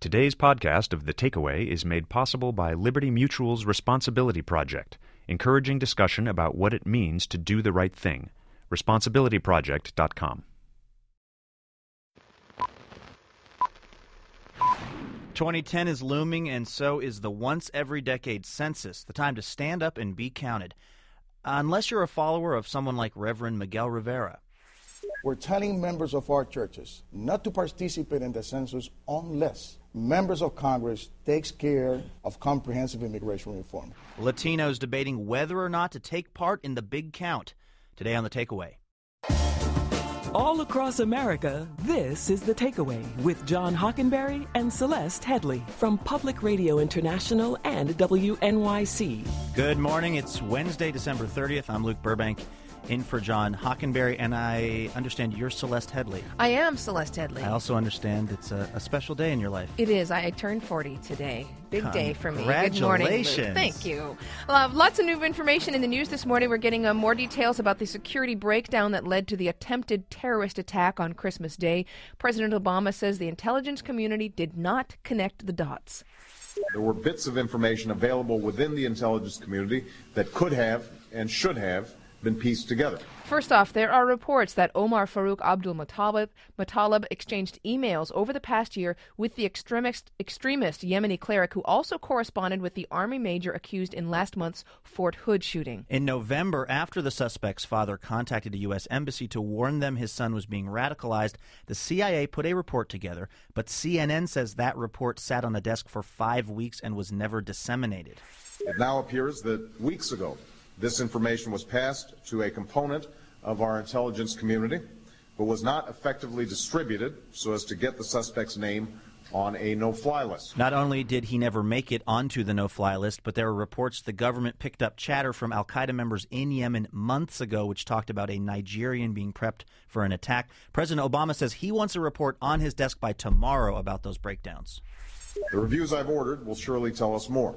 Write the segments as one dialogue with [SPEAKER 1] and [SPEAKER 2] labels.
[SPEAKER 1] Today's podcast of The Takeaway is made possible by Liberty Mutual's Responsibility Project, encouraging discussion about what it means to do the right thing. Responsibilityproject.com.
[SPEAKER 2] 2010 is looming, and so is the once-every-decade census, the time to stand up and be counted. Unless you're a follower of someone like Reverend Miguel Rivera.
[SPEAKER 3] We're telling members of our churches not to participate in the census unless members of Congress takes care of comprehensive immigration reform.
[SPEAKER 2] Latinos debating whether or not to take part in the big count. Today on The Takeaway.
[SPEAKER 4] All across America, this is The Takeaway with John Hockenberry and Celeste Headley from Public Radio International and WNYC.
[SPEAKER 2] Good morning. It's Wednesday, December 30th. I'm Luke Burbank, in for John Hockenberry, and I understand you're Celeste Headley.
[SPEAKER 5] I am Celeste Headley.
[SPEAKER 2] I also understand it's a special day in your life.
[SPEAKER 5] It is. I turned 40 today. Big day for me.
[SPEAKER 2] Congratulations.
[SPEAKER 5] Good morning, Luke. Thank you. Lots of new information in the news this morning. We're getting more details about the security breakdown that led to the attempted terrorist attack on Christmas Day. President Obama says the intelligence community did not connect the dots.
[SPEAKER 6] There were bits of information available within the intelligence community that could have and should have been pieced together.
[SPEAKER 5] First off, there are reports that Omar Farouk Abdul Muttalib exchanged emails over the past year with the extremist Yemeni cleric who also corresponded with the Army major accused in last month's Fort Hood shooting.
[SPEAKER 2] In November, after the suspect's father contacted a U.S. embassy to warn them his son was being radicalized, the CIA put a report together, but CNN says that report sat on the desk for 5 weeks and was never disseminated.
[SPEAKER 6] It now appears that weeks ago, this information was passed to a component of our intelligence community, but was not effectively distributed so as to get the suspect's name on a no-fly list.
[SPEAKER 2] Not only did he never make it onto the no-fly list, but there are reports the government picked up chatter from al-Qaeda members in Yemen months ago, which talked about a Nigerian being prepped for an attack. President Obama says he wants a report on his desk by tomorrow about those breakdowns.
[SPEAKER 6] The reviews I've ordered will surely tell us more.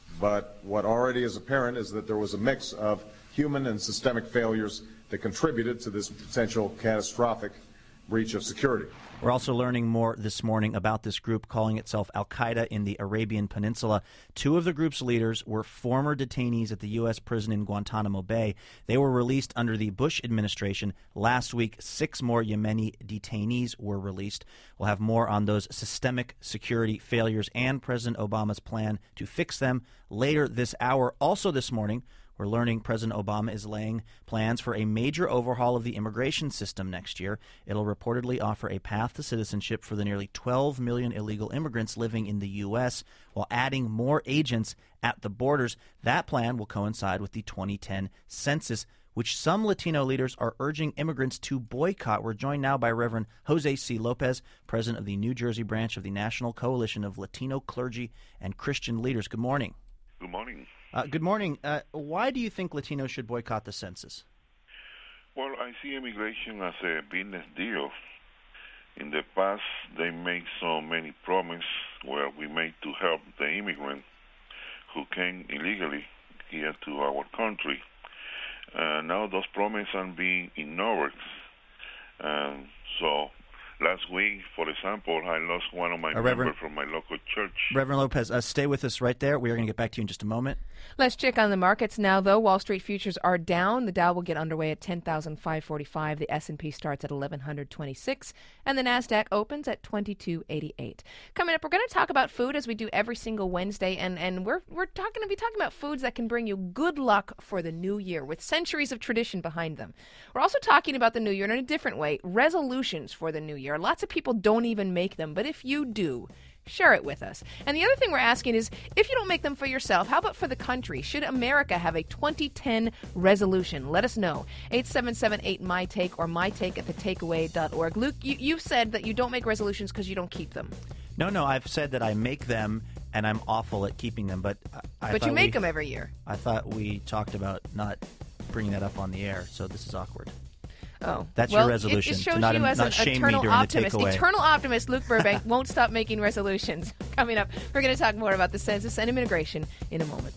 [SPEAKER 6] But what already is apparent is that there was a mix of human and systemic failures that contributed to this potential catastrophic breach of security.
[SPEAKER 2] We're also learning more this morning about this group calling itself al-Qaeda in the Arabian Peninsula. 2 of the group's leaders were former detainees at the U.S. prison in Guantanamo Bay. They were released under the Bush administration. Last week, 6 more Yemeni detainees were released. We'll have more on those systemic security failures and President Obama's plan to fix them later this hour. Also this morning, we're learning President Obama is laying plans for a major overhaul of the immigration system next year. It'll reportedly offer a path to citizenship for the nearly 12 million illegal immigrants living in the U.S. while adding more agents at the borders. That plan will coincide with the 2010 census, which some Latino leaders are urging immigrants to boycott. We're joined now by Reverend Jose C. Lopez, president of the New Jersey branch of the National Coalition of Latino Clergy and Christian Leaders. Good morning.
[SPEAKER 7] Good morning.
[SPEAKER 2] Good morning. Why do you think Latinos should boycott the census?
[SPEAKER 7] Well, I see immigration as a business deal. In the past, they made so many promises where we made to help the immigrant who came illegally here to our country. Now those promises are being ignored. So last week, for example, I lost one of my members from my local church.
[SPEAKER 2] Reverend Lopez, stay with us right there. We are going to get back to you in just a moment.
[SPEAKER 5] Let's check on the markets now, though. Wall Street futures are down. The Dow will get underway at 10,545. The S&P starts at 1,126. And the NASDAQ opens at 2288. Coming up, we're going to talk about food as we do every single Wednesday. And we're going to be talking about foods that can bring you good luck for the new year with centuries of tradition behind them. We're also talking about the new year in a different way, resolutions for the new year. Lots of people don't even make them, but if you do, share it with us. And the other thing we're asking is, if you don't make them for yourself, how about for the country? Should America have a 2010 resolution? Let us know. 877-8-MY-TAKE or mytake@thetakeaway.org. Luke, you've said that you don't make resolutions because you don't keep them.
[SPEAKER 2] No, I've said that I make them and I'm awful at keeping them, but
[SPEAKER 5] you make them every year.
[SPEAKER 2] I thought we talked about not bringing that up on the air, so this is awkward.
[SPEAKER 5] Oh,
[SPEAKER 2] that's your resolution.
[SPEAKER 5] It shows
[SPEAKER 2] to not,
[SPEAKER 5] you as
[SPEAKER 2] not
[SPEAKER 5] an
[SPEAKER 2] shame
[SPEAKER 5] eternal
[SPEAKER 2] me during
[SPEAKER 5] optimist.
[SPEAKER 2] The takeaway.
[SPEAKER 5] Eternal optimist Luke Burbank won't stop making resolutions. Coming up, we're going to talk more about the census and immigration in a moment.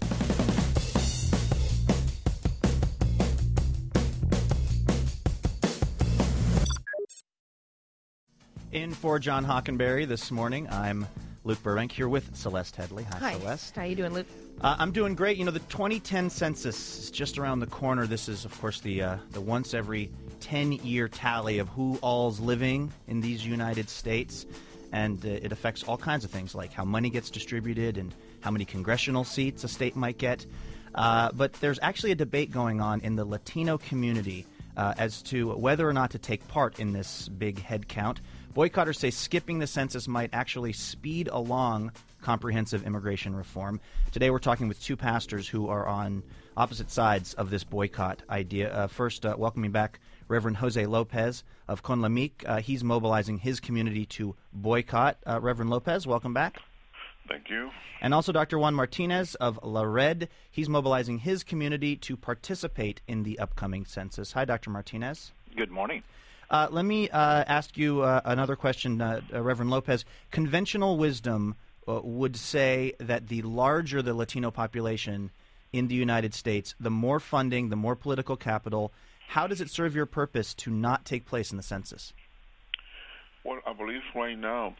[SPEAKER 2] In for John Hockenberry this morning, I'm Luke Burbank here with Celeste Headley. Hi, Celeste.
[SPEAKER 5] How you doing, Luke?
[SPEAKER 2] I'm doing great. You know, the 2010 census is just around the corner. This is, of course, the once every 10-year tally of who all's living in these United States. And it affects all kinds of things, like how money gets distributed and how many congressional seats a state might get. But there's actually a debate going on in the Latino community as to whether or not to take part in this big head count. Boycotters say skipping the census might actually speed along comprehensive immigration reform. Today we're talking with two pastors who are on opposite sides of this boycott idea. First, welcoming back Reverend Jose Lopez of Con la Mic. He's mobilizing his community to boycott. Reverend Lopez, welcome back.
[SPEAKER 7] Thank you.
[SPEAKER 2] And also Dr. Juan Martinez of La Red. He's mobilizing his community to participate in the upcoming census. Hi, Dr. Martinez.
[SPEAKER 8] Good morning.
[SPEAKER 2] Let me ask you another question, Reverend Lopez. Conventional wisdom would say that the larger the Latino population in the United States, the more funding, the more political capital. How does it serve your purpose to not take place in the census?
[SPEAKER 7] Well, I believe right now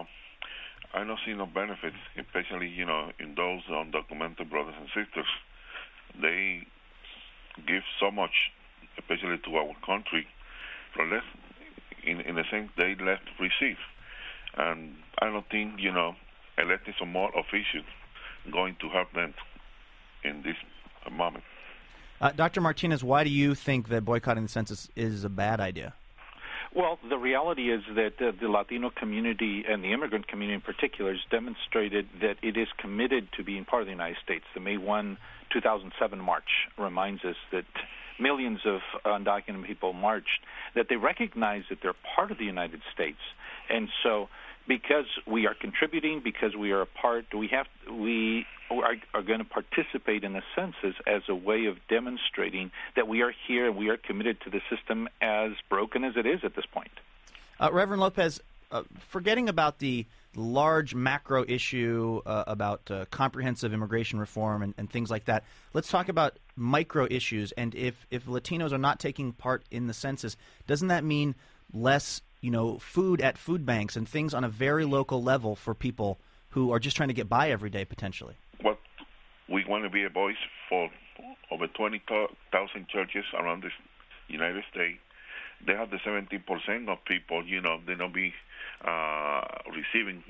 [SPEAKER 7] I don't see no benefits, especially, in those undocumented brothers and sisters. They give so much, especially to our country, for less, in the sense they less receive. And I don't think, electing some more officials going to help them in this moment.
[SPEAKER 2] Dr. Martinez, why do you think that boycotting the census is a bad idea?
[SPEAKER 8] Well, the reality is that the Latino community and the immigrant community in particular has demonstrated that it is committed to being part of the United States. The May 1, 2007 march reminds us that millions of undocumented people marched, that they recognize that they're part of the United States. And so because we are contributing, because we are a part, we are going to participate in the census as a way of demonstrating that we are here and we are committed to the system as broken as it is at this point.
[SPEAKER 2] Reverend Lopez, forgetting about the large macro issue about comprehensive immigration reform and things like that, let's talk about micro issues. And if Latinos are not taking part in the census, doesn't that mean less food at food banks and things on a very local level for people who are just trying to get by every day, potentially?
[SPEAKER 7] Well, we want to be a voice for over 20,000 churches around the United States. They have the 17% of people, they don't be receiving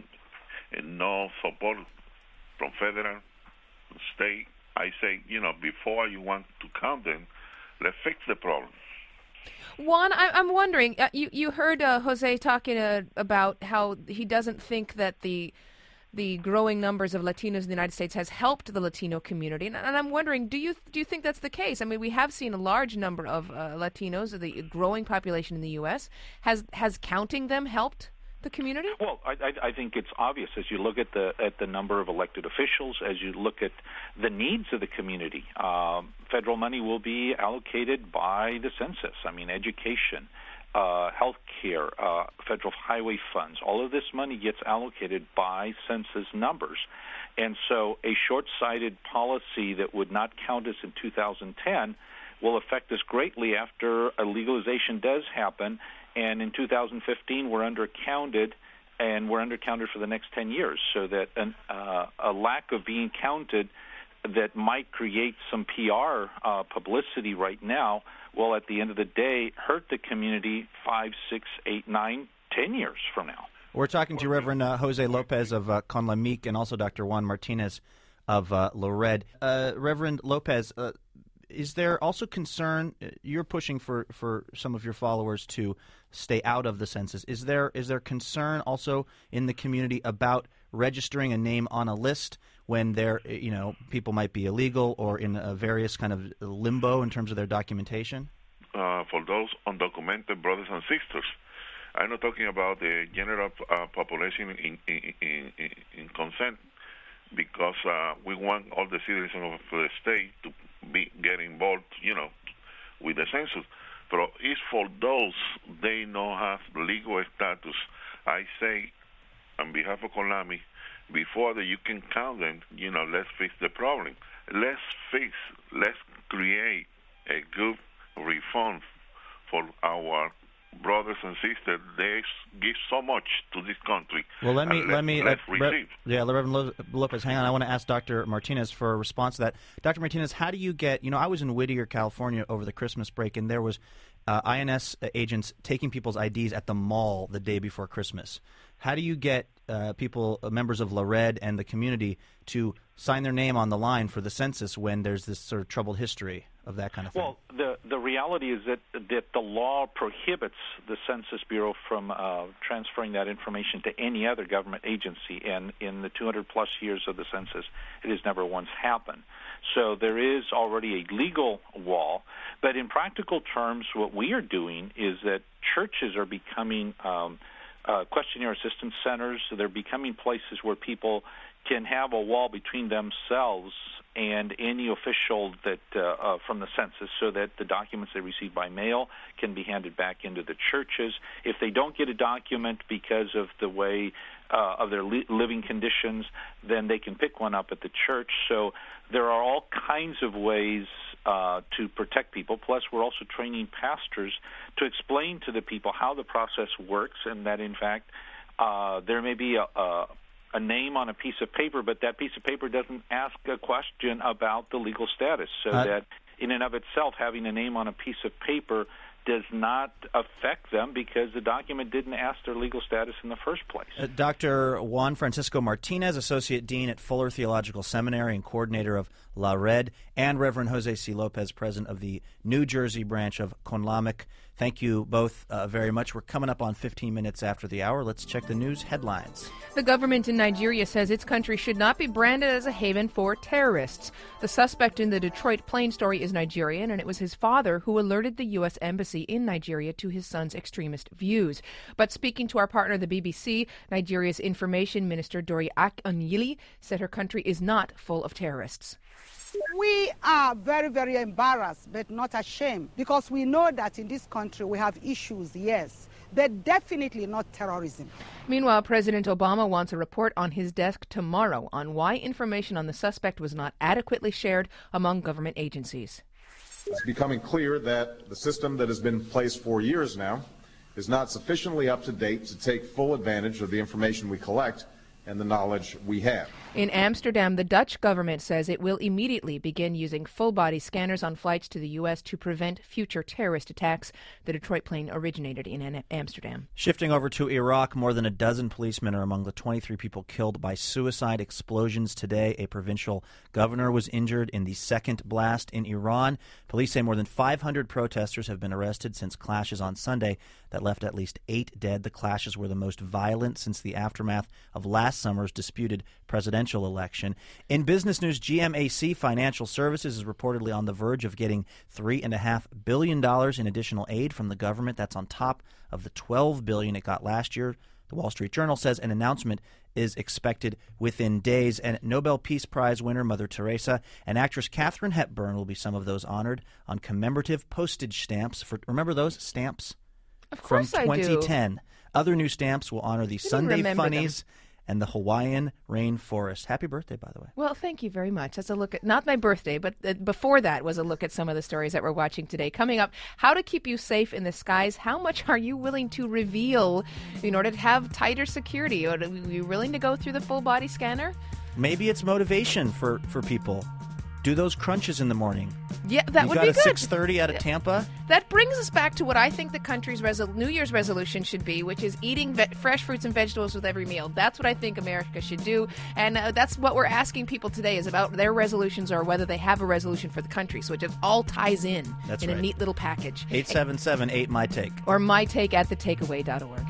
[SPEAKER 7] no support from federal, state. I say, before you want to count them, let's fix the problem.
[SPEAKER 5] Juan, I'm wondering, you heard Jose talking about how he doesn't think that the growing numbers of Latinos in the United States has helped the Latino community, and I'm wondering, do you think that's the case? I mean, we have seen a large number of Latinos, the growing population in the U.S. Has counting them helped the community?
[SPEAKER 8] Well, I think it's obvious as you look at the number of elected officials, as you look at the needs of the community. Federal money will be allocated by the census. I mean, education, health care, federal highway funds, all of this money gets allocated by census numbers. And so a short-sighted policy that would not count us in 2010 will affect us greatly after a legalization does happen. And in 2015, we're undercounted, and we're undercounted for the next 10 years. So that a lack of being counted that might create some PR publicity right now will, at the end of the day, hurt the community 5, 6, 8, 9, 10 years from now.
[SPEAKER 2] We're talking to Reverend Jose Lopez of Con la Mic and also Dr. Juan Martinez of La Red. Reverend Lopez, is there also concern, you're pushing for some of your followers to stay out of the census. Is there concern also in the community about registering a name on a list when people might be illegal or in a various kind of limbo in terms of their documentation?
[SPEAKER 7] For those undocumented brothers and sisters, I'm not talking about the general population in consent, because we want all the citizens of the state to get involved, with the census. But it's for those they don't have legal status. I say, on behalf of Con la Mic, before that you can count them, let's fix the problem. Let's create a good reform for our brothers and sisters, they give so much to this country.
[SPEAKER 2] Well, let me
[SPEAKER 7] receive.
[SPEAKER 2] Reverend Lopez, hang on. I want to ask Dr. Martinez for a response to that. Dr. Martinez, how do you get? I was in Whittier, California over the Christmas break, and there was INS agents taking people's IDs at the mall the day before Christmas. How do you get people, members of LaRed and the community, to sign their name on the line for the census when there's this sort of troubled history of that kind of thing?
[SPEAKER 8] Well, the reality is that the law prohibits the Census Bureau from transferring that information to any other government agency, and in the 200-plus years of the census, it has never once happened. So there is already a legal wall, but in practical terms, what we are doing is that churches are becoming questionnaire assistance centers. So they're becoming places where people can have a wall between themselves and any official that from the census, so that the documents they receive by mail can be handed back into the churches. If they don't get a document because of the way of their living conditions, then they can pick one up at the church. So there are all kinds of ways to protect people. Plus, we're also training pastors to explain to the people how the process works, and that, in fact, there may be a name on a piece of paper, but that piece of paper doesn't ask a question about the legal status. So that in and of itself, having a name on a piece of paper does not affect them because the document didn't ask their legal status in the first place.
[SPEAKER 2] Dr. Juan Francisco Martinez, Associate Dean at Fuller Theological Seminary and coordinator of LaRed, and Reverend Jose C. Lopez, president of the New Jersey branch of CONLAMIC. Thank you both very much. We're coming up on 15 minutes after the hour. Let's check the news headlines.
[SPEAKER 5] The government in Nigeria says its country should not be branded as a haven for terrorists. The suspect in the Detroit plane story is Nigerian, and it was his father who alerted the U.S. Embassy in Nigeria to his son's extremist views. But speaking to our partner, the BBC, Nigeria's Information Minister Dori Akanyili said her country is not full of terrorists.
[SPEAKER 9] We are very, very embarrassed, but not ashamed, because we know that in this country we have issues, yes, but definitely not terrorism.
[SPEAKER 5] Meanwhile, President Obama wants a report on his desk tomorrow on why information on the suspect was not adequately shared among government agencies.
[SPEAKER 6] It's becoming clear that the system that has been in place for years now is not sufficiently up to date to take full advantage of the information we collect and the knowledge we have.
[SPEAKER 5] In Amsterdam, the Dutch government says it will immediately begin using full-body scanners on flights to the U.S. to prevent future terrorist attacks. The Detroit plane originated in Amsterdam.
[SPEAKER 2] Shifting over to Iraq, more than a dozen policemen are among the 23 people killed by suicide explosions today. A provincial governor was injured in the second blast in Iran. Police say more than 500 protesters have been arrested since clashes on Sunday that left at least 8 dead. The clashes were the most violent since the aftermath of last summer's disputed presidential election. In business news, GMAC Financial Services is reportedly on the verge of getting $3.5 billion in additional aid from the government. That's on top of the $12 billion it got last year. The Wall Street Journal says an announcement is expected within days. And Nobel Peace Prize winner Mother Teresa and actress Katharine Hepburn will be some of those honored on commemorative postage stamps. Remember those stamps?
[SPEAKER 5] Of course
[SPEAKER 2] from 2010. Other new stamps will honor the Sunday Funnies and the Hawaiian rainforest. Happy birthday, by the way.
[SPEAKER 5] Well, thank you very much. That's a look at, not my birthday, but before that was a look at some of the stories that we're watching today. Coming up, how to keep you safe in the skies. How much are you willing to reveal in order to have tighter security? Are you willing to go through the full body scanner?
[SPEAKER 2] Maybe it's motivation for people. Do those crunches in the morning.
[SPEAKER 5] Yeah, that would be good.
[SPEAKER 2] You got a 6:30 out of Tampa?
[SPEAKER 5] That brings us back to what I think the country's New Year's resolution should be, which is eating fresh fruits and vegetables with every meal. That's what I think America should do, and that's what we're asking people today is about their resolutions or whether they have a resolution for the country. So it just all ties in a neat little package.
[SPEAKER 2] 877-8-MY-TAKE.
[SPEAKER 5] Or mytake@thetakeaway.org.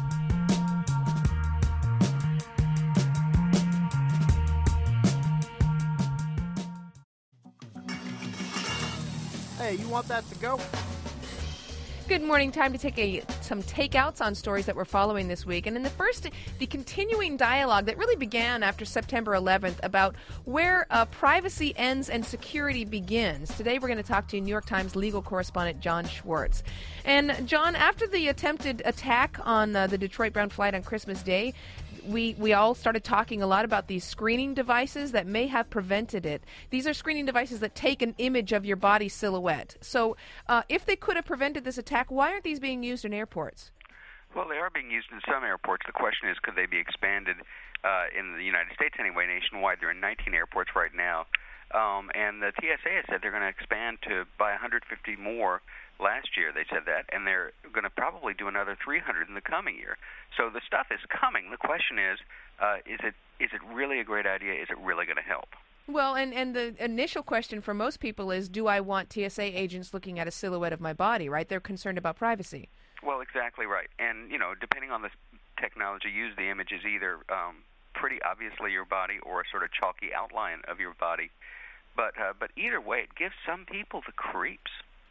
[SPEAKER 10] Hey, you want that to go?
[SPEAKER 5] Good morning. Time to take some takeouts on stories that we're following this week. And in the first, the continuing dialogue that really began after September 11th about where privacy ends and security begins. Today we're going to talk to New York Times legal correspondent John Schwartz. And John, after the attempted attack on the Detroit-bound flight on Christmas Day, we all started talking a lot about these screening devices that may have prevented it. These are screening devices that take an image of your body silhouette. So if they could have prevented this attack, why aren't these being used in airports?
[SPEAKER 10] Well, they are being used in some airports. The question is, could they be expanded in the United States anyway, nationwide? They're in 19 airports right now. And the TSA has said they're going to expand by 150 more. Last year they said that, and they're going to probably do another 300 in the coming year. So the stuff is coming. The question is it really a great idea? Is it really going to help?
[SPEAKER 5] Well, and the initial question for most people is, do I want TSA agents looking at a silhouette of my body, right? They're concerned about privacy.
[SPEAKER 10] Well, exactly right. And, depending on the technology used, the image is either pretty obviously your body or a sort of chalky outline of your body. But either way, it gives some people the creeps.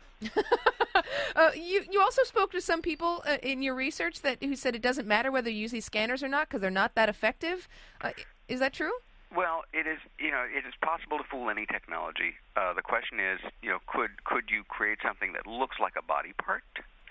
[SPEAKER 5] You also spoke to some people in your research who said it doesn't matter whether you use these scanners or not because they're not that effective. Is that true?
[SPEAKER 10] Well, it is. It is possible to fool any technology. The question is, could you create something that looks like a body part,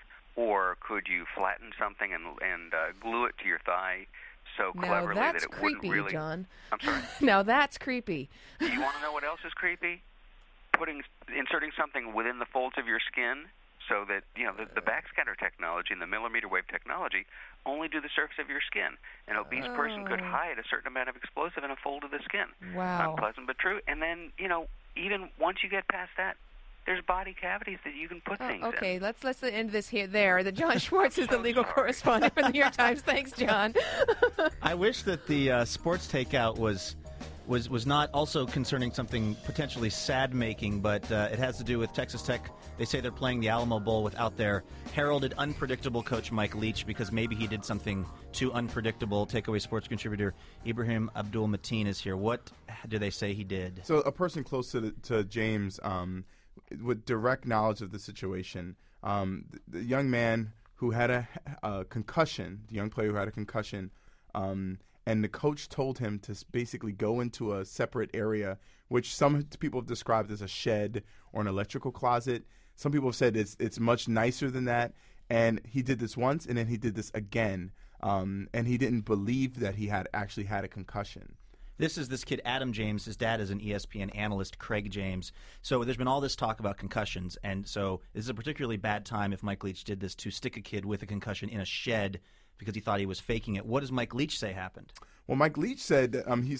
[SPEAKER 10] or could you flatten something and glue it to your thigh so cleverly that it wouldn't really?
[SPEAKER 5] John.
[SPEAKER 10] I'm sorry.
[SPEAKER 5] Now that's creepy.
[SPEAKER 10] Do you want to know what else is creepy? Inserting something within the folds of your skin, so that the backscatter technology and the millimeter wave technology only do the surface of your skin. An obese person could hide a certain amount of explosive in a fold of the skin.
[SPEAKER 5] Wow.
[SPEAKER 10] Unpleasant but true. And then even once you get past that, there's body cavities that you can put things in.
[SPEAKER 5] Okay, let's end this there. John Schwartz is the legal correspondent for the New York Times. Thanks, John.
[SPEAKER 2] I wish that the sports takeout was not also concerning something potentially sad-making, but it has to do with Texas Tech. They say they're playing the Alamo Bowl without their heralded unpredictable coach Mike Leach because maybe he did something too unpredictable. Takeaway sports contributor Ibrahim Abdul-Mateen is here. What do they say he did?
[SPEAKER 11] So a person close to James with direct knowledge of the situation, the young man who had a concussion, the young player who had a concussion, and the coach told him to basically go into a separate area, which some people have described as a shed or an electrical closet. Some people have said it's much nicer than that. And he did this once, and then he did this again. And he didn't believe that he had actually had a concussion.
[SPEAKER 2] This is this kid, Adam James. His dad is an ESPN analyst, Craig James. So there's been all this talk about concussions. And so this is a particularly bad time if Mike Leach did this, to stick a kid with a concussion in a shed because he thought he was faking it. What does Mike Leach say happened?
[SPEAKER 11] Well, Mike Leach said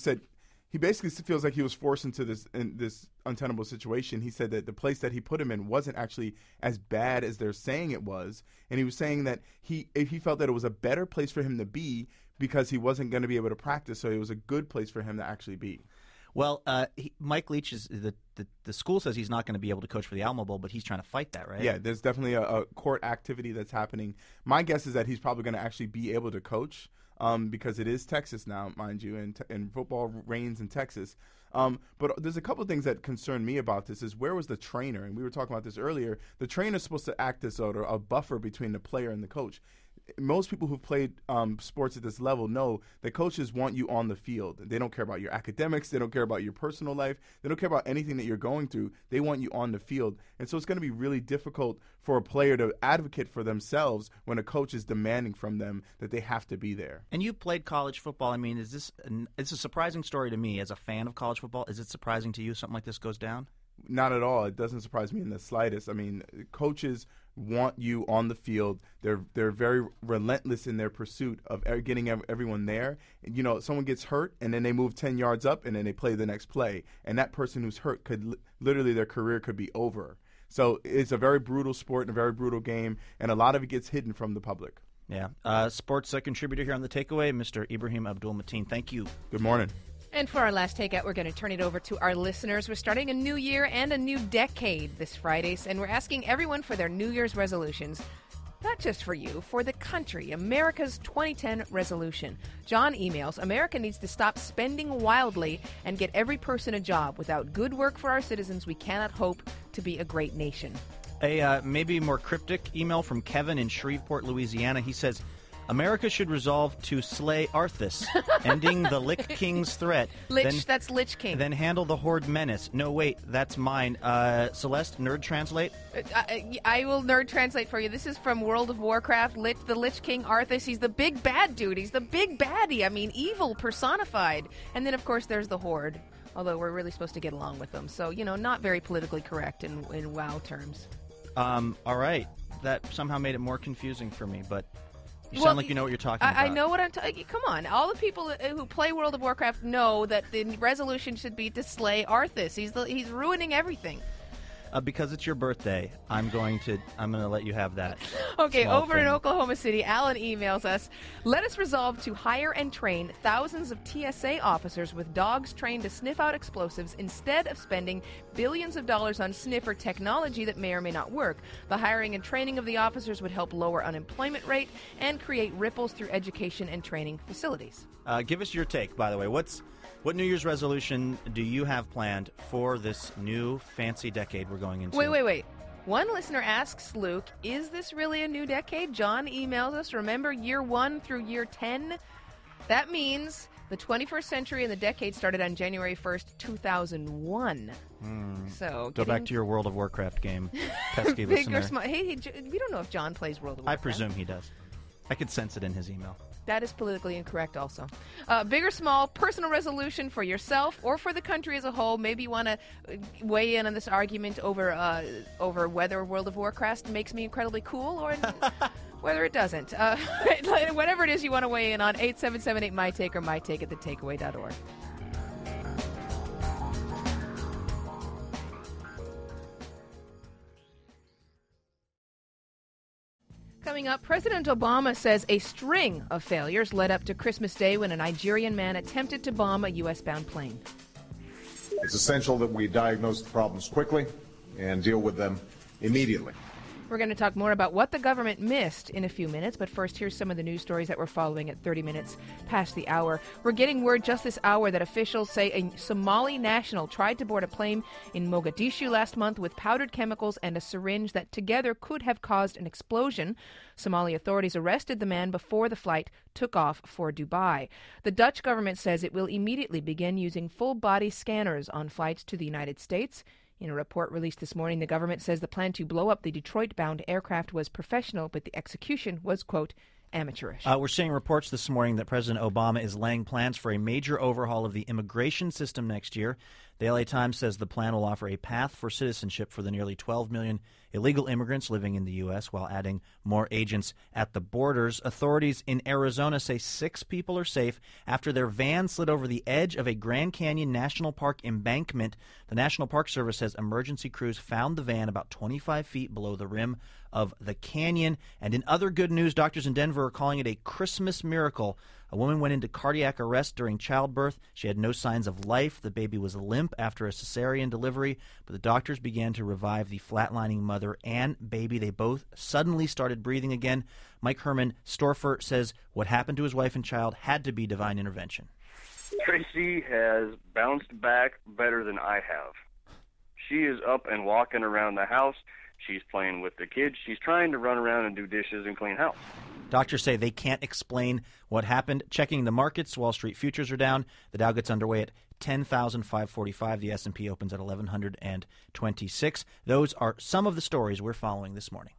[SPEAKER 11] he basically feels like he was forced into this untenable situation. He said that the place that he put him in wasn't actually as bad as they're saying it was, and he was saying that he felt that it was a better place for him to be because he wasn't going to be able to practice, so it was a good place for him to actually be.
[SPEAKER 2] Well, Mike Leach is the school says he's not going to be able to coach for the Alamo Bowl, but he's trying to fight that, right?
[SPEAKER 11] Yeah, there's definitely a court activity that's happening. My guess is that he's probably going to actually be able to coach because it is Texas now, mind you, and football reigns in Texas. But there's a couple of things that concern me about this is where was the trainer? And we were talking about this earlier. The trainer is supposed to act as a buffer between the player and the coach. Most people who've played sports at this level know that coaches want you on the field. They don't care about your academics. They don't care about your personal life. They don't care about anything that you're going through. They want you on the field. And so it's going to be really difficult for a player to advocate for themselves when a coach is demanding from them that they have to be there.
[SPEAKER 2] And you played college football. I mean, it's a surprising story to me as a fan of college football. Is it surprising to you something like this goes down?
[SPEAKER 11] Not at all. It doesn't surprise me in the slightest. I mean, coaches want you on the field. They're very relentless in their pursuit of getting everyone there. Someone gets hurt, and then they move 10 yards up, and then they play the next play. And that person who's hurt could literally their career could be over. So it's a very brutal sport and a very brutal game, and a lot of it gets hidden from the public.
[SPEAKER 2] Yeah. Sports contributor here on The Takeaway, Mr. Ibrahim Abdul-Mateen. Thank you.
[SPEAKER 11] Good morning.
[SPEAKER 5] And for our last takeout, we're going to turn it over to our listeners. We're starting a new year and a new decade this Friday, and we're asking everyone for their New Year's resolutions. Not just for you, for the country, America's 2010 resolution. John emails, America needs to stop spending wildly and get every person a job. Without good work for our citizens, we cannot hope to be a great nation.
[SPEAKER 2] A maybe more cryptic email from Kevin in Shreveport, Louisiana. He says, America should resolve to slay Arthas, ending the Lich King's threat.
[SPEAKER 5] That's Lich King.
[SPEAKER 2] Then handle the Horde menace. No, wait, that's mine. Celeste, nerd translate?
[SPEAKER 5] I will nerd translate for you. This is from World of Warcraft. The Lich King Arthas, he's the big bad dude. He's the big baddie. I mean, evil personified. And then, of course, there's the Horde, although we're really supposed to get along with them. So, not very politically correct in WoW terms.
[SPEAKER 2] All right. That somehow made it more confusing for me, but... You sound like you know what you're talking about.
[SPEAKER 5] I know what I'm talking. Come on, all the people who play World of Warcraft know that the resolution should be to slay Arthas. He's ruining everything.
[SPEAKER 2] Because it's your birthday, I'm going to let you have that.
[SPEAKER 5] Okay, over in Oklahoma City, Alan emails us, let us resolve to hire and train thousands of TSA officers with dogs trained to sniff out explosives instead of spending billions of dollars on sniffer technology that may or may not work. The hiring and training of the officers would help lower unemployment rate and create ripples through education and training facilities.
[SPEAKER 2] Give us your take, by the way. What New Year's resolution do you have planned for this new fancy decade we're going into?
[SPEAKER 5] Wait. One listener asks Luke, is this really a new decade? John emails us, remember year 1 through year 10? That means the 21st century and the decade started on January 1st, 2001. So
[SPEAKER 2] go back to your World of Warcraft game, pesky listener.
[SPEAKER 5] Hey, we don't know if John plays World of Warcraft.
[SPEAKER 2] I presume he does. I could sense it in his email.
[SPEAKER 5] That is politically incorrect also. Big or small, personal resolution for yourself or for the country as a whole. Maybe you want to weigh in on this argument over whether World of Warcraft makes me incredibly cool or whether it doesn't. Whatever it is you want to weigh in on, 877-8MyTake or mytake at thetakeaway.org. Coming up, President Obama says a string of failures led up to Christmas Day when a Nigerian man attempted to bomb a U.S.-bound plane.
[SPEAKER 6] It's essential that we diagnose the problems quickly and deal with them immediately.
[SPEAKER 5] We're going to talk more about what the government missed in a few minutes, but first, here's some of the news stories that we're following at 30 minutes past the hour. We're getting word just this hour that officials say a Somali national tried to board a plane in Mogadishu last month with powdered chemicals and a syringe that together could have caused an explosion. Somali authorities arrested the man before the flight took off for Dubai. The Dutch government says it will immediately begin using full-body scanners on flights to the United States. In a report released this morning, the government says the plan to blow up the Detroit-bound aircraft was professional, but the execution was, quote, amateurish.
[SPEAKER 2] We're seeing reports this morning that President Obama is laying plans for a major overhaul of the immigration system next year. The LA Times says the plan will offer a path for citizenship for the nearly 12 million illegal immigrants living in the U.S. while adding more agents at the borders. Authorities in Arizona say 6 people are safe after their van slid over the edge of a Grand Canyon National Park embankment. The National Park Service says emergency crews found the van about 25 feet below the rim of the canyon. And in other good news, doctors in Denver are calling it a Christmas miracle. A woman went into cardiac arrest during childbirth. She had no signs of life. The baby was limp after a cesarean delivery, but the doctors began to revive the flatlining mother and baby. They both suddenly started breathing again. Mike Herman Storfer says what happened to his wife and child had to be divine intervention.
[SPEAKER 12] Tracy has bounced back better than I have. She is up and walking around the house. She's playing with the kids. She's trying to run around and do dishes and clean house.
[SPEAKER 2] Doctors say they can't explain what happened. Checking the markets, Wall Street futures are down. The Dow gets underway at 10,545. The S&P opens at 1,126. Those are some of the stories we're following this morning.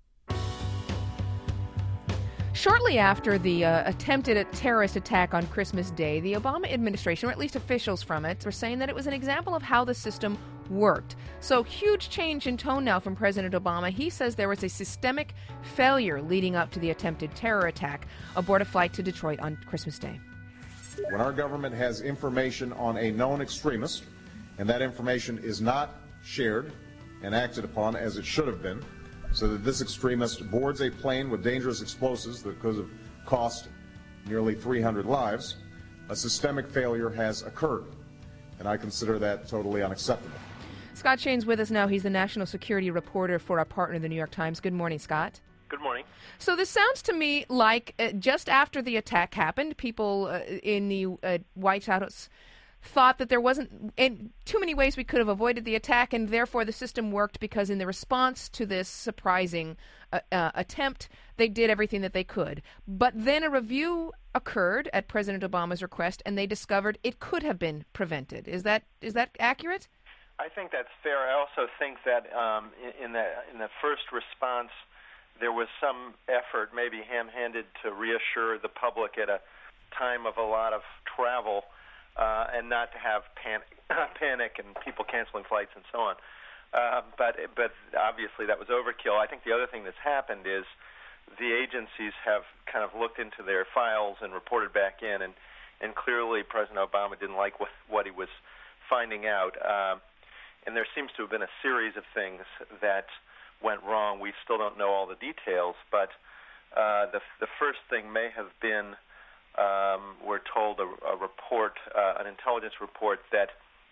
[SPEAKER 5] Shortly after the attempted terrorist attack on Christmas Day, the Obama administration, or at least officials from it, were saying that it was an example of how the system worked. So huge change in tone now from President Obama. He says there was a systemic failure leading up to the attempted terror attack aboard a flight to Detroit on Christmas Day.
[SPEAKER 6] When our government has information on a known extremist, and that information is not shared and acted upon as it should have been, so that this extremist boards a plane with dangerous explosives that could have cost nearly 300 lives, a systemic failure has occurred, and I consider that totally unacceptable.
[SPEAKER 5] Scott Shane's with us now. He's the national security reporter for our partner, the New York Times. Good morning, Scott.
[SPEAKER 13] Good morning.
[SPEAKER 5] So this sounds to me like just after the attack happened, people in the White House thought that there wasn't too many ways we could have avoided the attack, and therefore the system worked because in the response to this surprising attempt, they did everything that they could. But then a review occurred at President Obama's request, and they discovered it could have been prevented. Is that accurate?
[SPEAKER 13] I think that's fair. I also think that in the first response, there was some effort, maybe ham-handed, to reassure the public at a time of a lot of travel and not to have panic and people canceling flights and so on. But obviously that was overkill. I think the other thing that's happened is the agencies have kind of looked into their files and reported back in, and clearly President Obama didn't like what he was finding out. And there seems to have been a series of things that went wrong. We still don't know all the details, but the first thing may have been, we're told, a report, an intelligence report that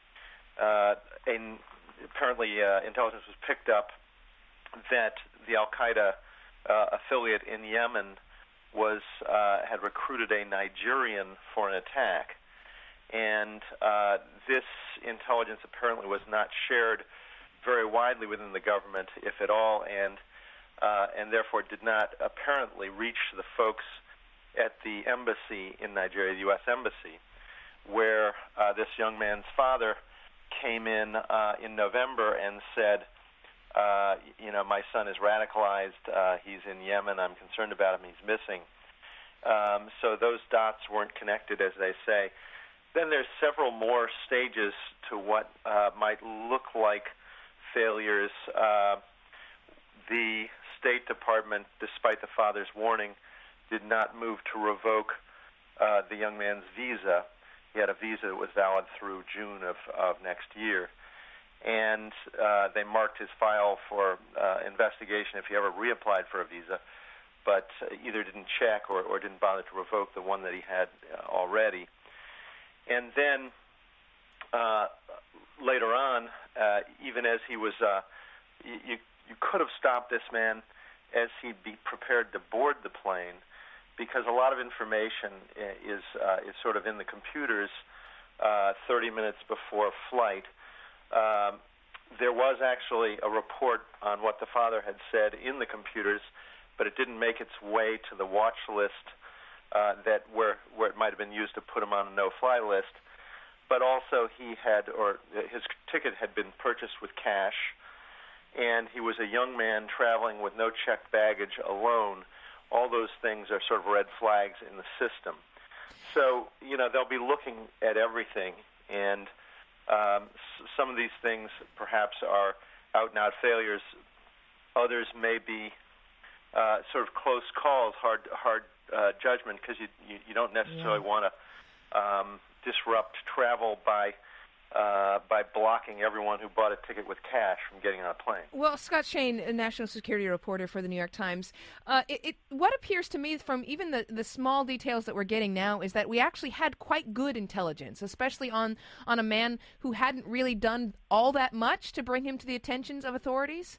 [SPEAKER 13] apparently intelligence was picked up that the Al-Qaeda affiliate in Yemen had recruited a Nigerian for an attack. And this intelligence apparently was not shared very widely within the government, if at all, and therefore did not apparently reach the folks at the embassy in Nigeria, the U.S. Embassy, where this young man's father came in November and said, my son is radicalized. He's in Yemen. I'm concerned about him. He's missing. So those dots weren't connected, as they say. Then there's several more stages to what might look like failures. The State Department, despite the father's warning, did not move to revoke the young man's visa. He had a visa that was valid through June of next year. And they marked his file for investigation if he ever reapplied for a visa, but either didn't check or didn't bother to revoke the one that he had already. And then later on, even as he was, you could have stopped this man as he'd be prepared to board the plane, because a lot of information is sort of in the computers 30 minutes before flight. There was actually a report on what the father had said in the computers, but it didn't make its way to the watch list where it might have been used to put him on a no-fly list. But also his ticket had been purchased with cash, and he was a young man traveling with no checked baggage alone. All those things are sort of red flags in the system. So, they'll be looking at everything, and some of these things perhaps are out-and-out failures. Others may be sort of close calls, hard judgment, because you don't necessarily want to disrupt travel by blocking everyone who bought a ticket with cash from getting on a plane.
[SPEAKER 5] Well, Scott Shane, a national security reporter for the New York Times, what appears to me from even the small details that we're getting now is that we actually had quite good intelligence, especially on a man who hadn't really done all that much to bring him to the attentions of authorities.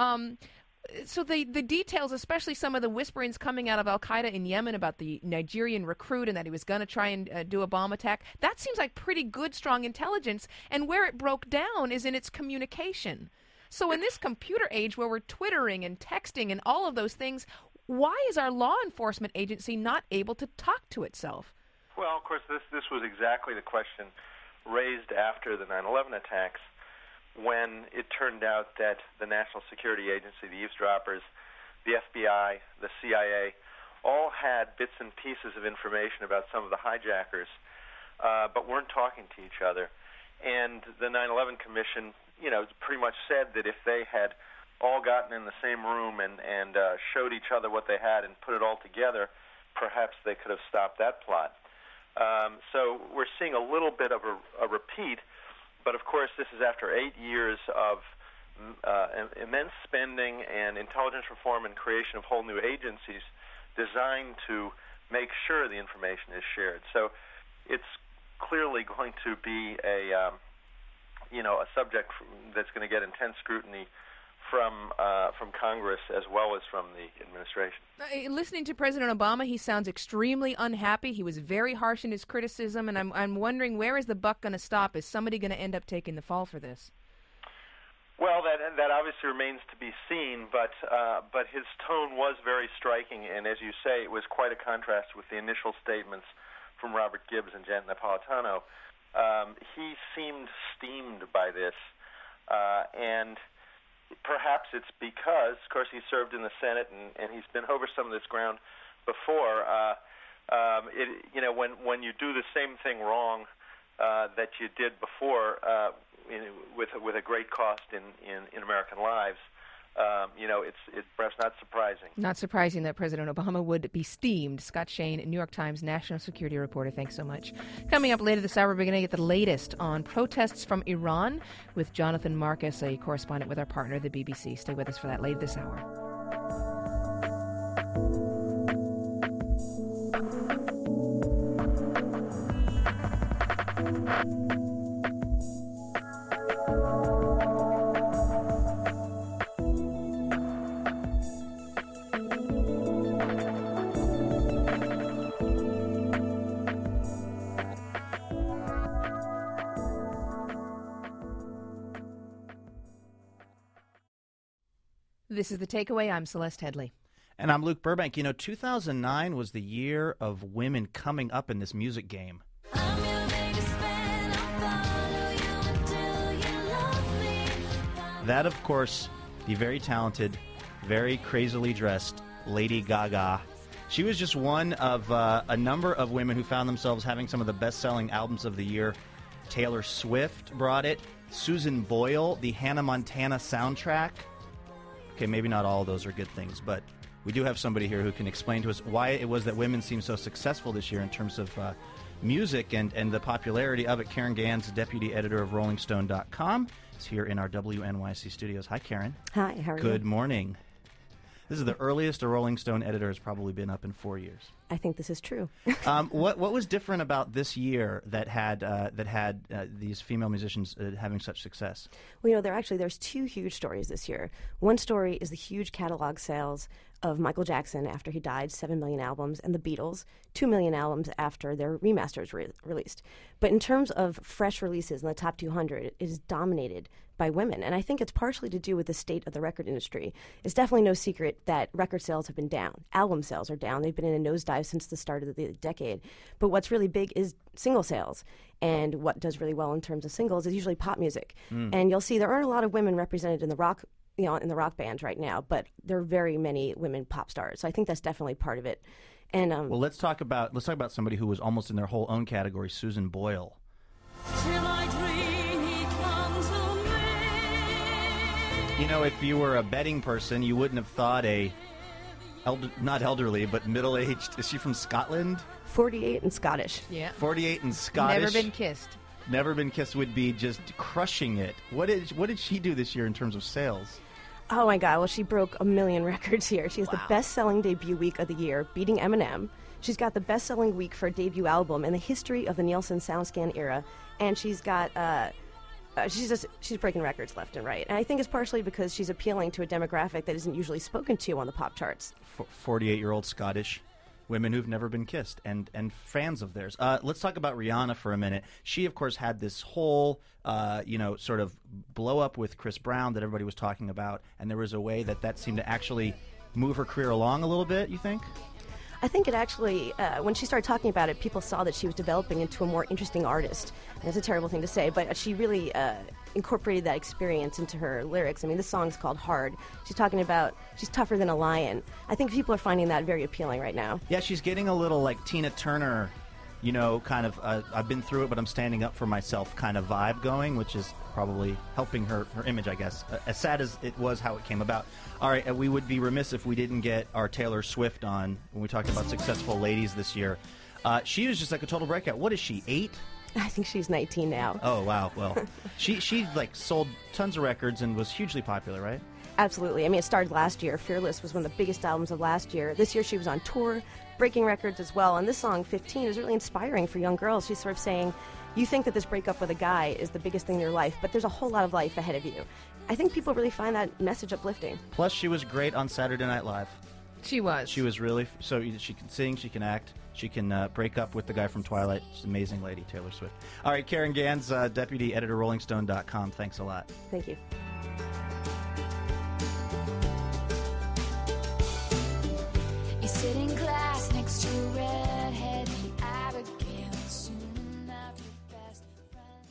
[SPEAKER 5] So the details, especially some of the whisperings coming out of Al-Qaeda in Yemen about the Nigerian recruit and that he was going to try and do a bomb attack, that seems like pretty good, strong intelligence. And where it broke down is in its communication. So in this computer age where we're twittering and texting and all of those things, why is our law enforcement agency not able to talk to itself?
[SPEAKER 13] Well, of course, this was exactly the question raised after the 9/11 attacks, when it turned out that the National Security Agency, the eavesdroppers, the FBI, the CIA, all had bits and pieces of information about some of the hijackers, but weren't talking to each other. And the 9/11 Commission, pretty much said that if they had all gotten in the same room and showed each other what they had and put it all together, perhaps they could have stopped that plot. So we're seeing a little bit of a repeat. But, of course, this is after 8 years of immense spending and intelligence reform and creation of whole new agencies designed to make sure the information is shared. So it's clearly going to be a subject that's going to get intense scrutiny from Congress as well as from the administration.
[SPEAKER 5] Listening to President Obama, he sounds extremely unhappy. He was very harsh in his criticism, and I'm wondering, where is the buck going to stop? Is somebody going to end up taking the fall for this?
[SPEAKER 13] Well, that obviously remains to be seen, but his tone was very striking, and as you say, it was quite a contrast with the initial statements from Robert Gibbs and Janet Napolitano. He seemed steamed by this, and perhaps it's because, of course, he served in the Senate and he's been over some of this ground before. When you do the same thing wrong that you did before, with a great cost in American lives, it's perhaps not surprising.
[SPEAKER 5] Not surprising that President Obama would be steamed. Scott Shane, New York Times national security reporter. Thanks so much. Coming up later this hour, we're going to get the latest on protests from Iran with Jonathan Marcus, a correspondent with our partner, the BBC. Stay with us for that later this hour. This is The Takeaway. I'm Celeste Headley.
[SPEAKER 2] And I'm Luke Burbank. 2009 was the year of women coming up in this music game. That, of course, the very talented, very crazily dressed Lady Gaga. She was just one of a number of women who found themselves having some of the best-selling albums of the year. Taylor Swift brought it. Susan Boyle, the Hannah Montana soundtrack. Okay, maybe not all of those are good things, but we do have somebody here who can explain to us why it was that women seemed so successful this year in terms of music and the popularity of it. Karen Gans, deputy editor of RollingStone.com, is here in our WNYC studios. Hi, Karen.
[SPEAKER 14] Hi, how are you?
[SPEAKER 2] Good morning. This is the earliest a Rolling Stone editor has probably been up in 4 years.
[SPEAKER 14] I think this is true.
[SPEAKER 2] What was different about this year that had these female musicians having such success?
[SPEAKER 14] Well, there's two huge stories this year. One story is the huge catalog sales of Michael Jackson after he died, 7 million albums, and the Beatles, 2 million albums after their remasters were released. But in terms of fresh releases in the top 200, it is dominated by women. And I think it's partially to do with the state of the record industry. It's definitely no secret that record sales have been down. Album sales are down. They've been in a nosedive since the start of the decade. But what's really big is single sales. And what does really well in terms of singles is usually pop music. And you'll see there aren't a lot of women represented in the rock in the rock bands right now, but there are very many women pop stars. So I think that's definitely part of it. And
[SPEAKER 2] well, let's talk about somebody who was almost in their whole own category, Susan Boyle. If you were a betting person, you wouldn't have thought not elderly, but middle-aged. Is she from Scotland?
[SPEAKER 14] 48 and Scottish.
[SPEAKER 5] Yeah.
[SPEAKER 2] 48 and Scottish.
[SPEAKER 5] Never been kissed.
[SPEAKER 2] Never Been Kissed would be just crushing it. What did she do this year in terms of sales?
[SPEAKER 14] Oh, my God. Well, she broke 1 million records here. She has the best-selling debut week of the year, beating Eminem. She's got the best-selling week for a debut album in the history of the Nielsen SoundScan era. And she's got... she's breaking records left and right. And I think it's partially because she's appealing to a demographic that isn't usually spoken to on the pop charts.
[SPEAKER 2] 48-year-old Scottish women who've never been kissed and fans of theirs. Let's talk about Rihanna for a minute. She, of course, had this whole, sort of blow up with Chris Brown that everybody was talking about, and there was a way that seemed to actually move her career along a little bit, you think?
[SPEAKER 14] I think it actually, when she started talking about it, people saw that she was developing into a more interesting artist. And that's a terrible thing to say, but she really incorporated that experience into her lyrics. I mean, this song's called Hard. She's talking about she's tougher than a lion. I think people are finding that very appealing right now.
[SPEAKER 2] Yeah, she's getting a little like Tina Turner, kind of I've been through it, but I'm standing up for myself kind of vibe going, which is probably helping her image, I guess. As sad as it was how it came about. All right, we would be remiss if we didn't get our Taylor Swift on when we talked about successful ladies this year. She was just like a total breakout. What is she, 8?
[SPEAKER 14] I think she's 19 now.
[SPEAKER 2] Oh, wow. Well, she like sold tons of records and was hugely popular, right?
[SPEAKER 14] Absolutely. I mean, it started last year. Fearless was one of the biggest albums of last year. This year she was on tour, breaking records as well. And this song, 15, is really inspiring for young girls. She's sort of saying, You think that this breakup with a guy is the biggest thing in your life, but there's a whole lot of life ahead of you. I think people really find that message uplifting.
[SPEAKER 2] Plus, she was great on Saturday Night Live.
[SPEAKER 5] She was.
[SPEAKER 2] She was really... So she can sing, she can act, she can break up with the guy from Twilight. She's an amazing lady, Taylor Swift. All right, Karen Gans, deputy editor, RollingStone.com. Thanks a lot.
[SPEAKER 14] Thank you.
[SPEAKER 15] You sit in class next to a redhead named Abigail. Soon enough, your best friends.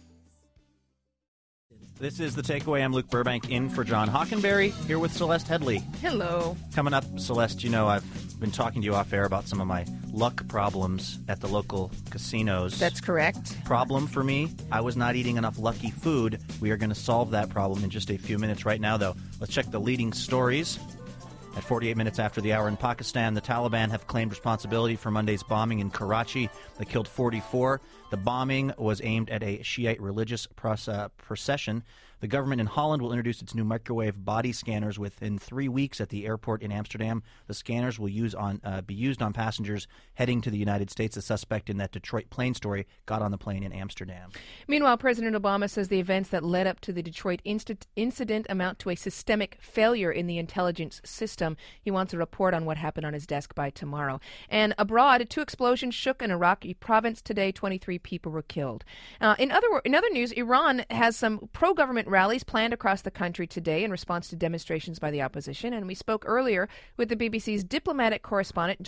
[SPEAKER 2] This is The Takeaway. I'm Luke Burbank in for John Hockenberry, here with Celeste Headley.
[SPEAKER 5] Hello. Coming
[SPEAKER 2] up, Celeste, you know I've been talking to you off air about some of my luck problems at the local casinos.
[SPEAKER 5] That's correct.
[SPEAKER 2] Problem for me, I was not eating enough lucky food. We are going to solve that problem in just a few minutes. Right now, though, let's check the leading stories. At 48 minutes after the hour in Pakistan, the Taliban have claimed responsibility for Monday's bombing in Karachi that killed 44. The bombing was aimed at a Shiite religious procession. The government in Holland will introduce its new microwave body scanners within 3 weeks at the airport in Amsterdam. The scanners will be used on passengers heading to the United States. The suspect in that Detroit plane story got on the plane in Amsterdam.
[SPEAKER 5] Meanwhile, President Obama says the events that led up to the Detroit incident amount to a systemic failure in the intelligence system. He wants a report on what happened on his desk by tomorrow. And abroad, 2 explosions shook an Iraqi province today. 23 people were killed. In other news, Iran has some pro-government rallies planned across the country today in response to demonstrations by the opposition. And we spoke earlier with the BBC's diplomatic correspondent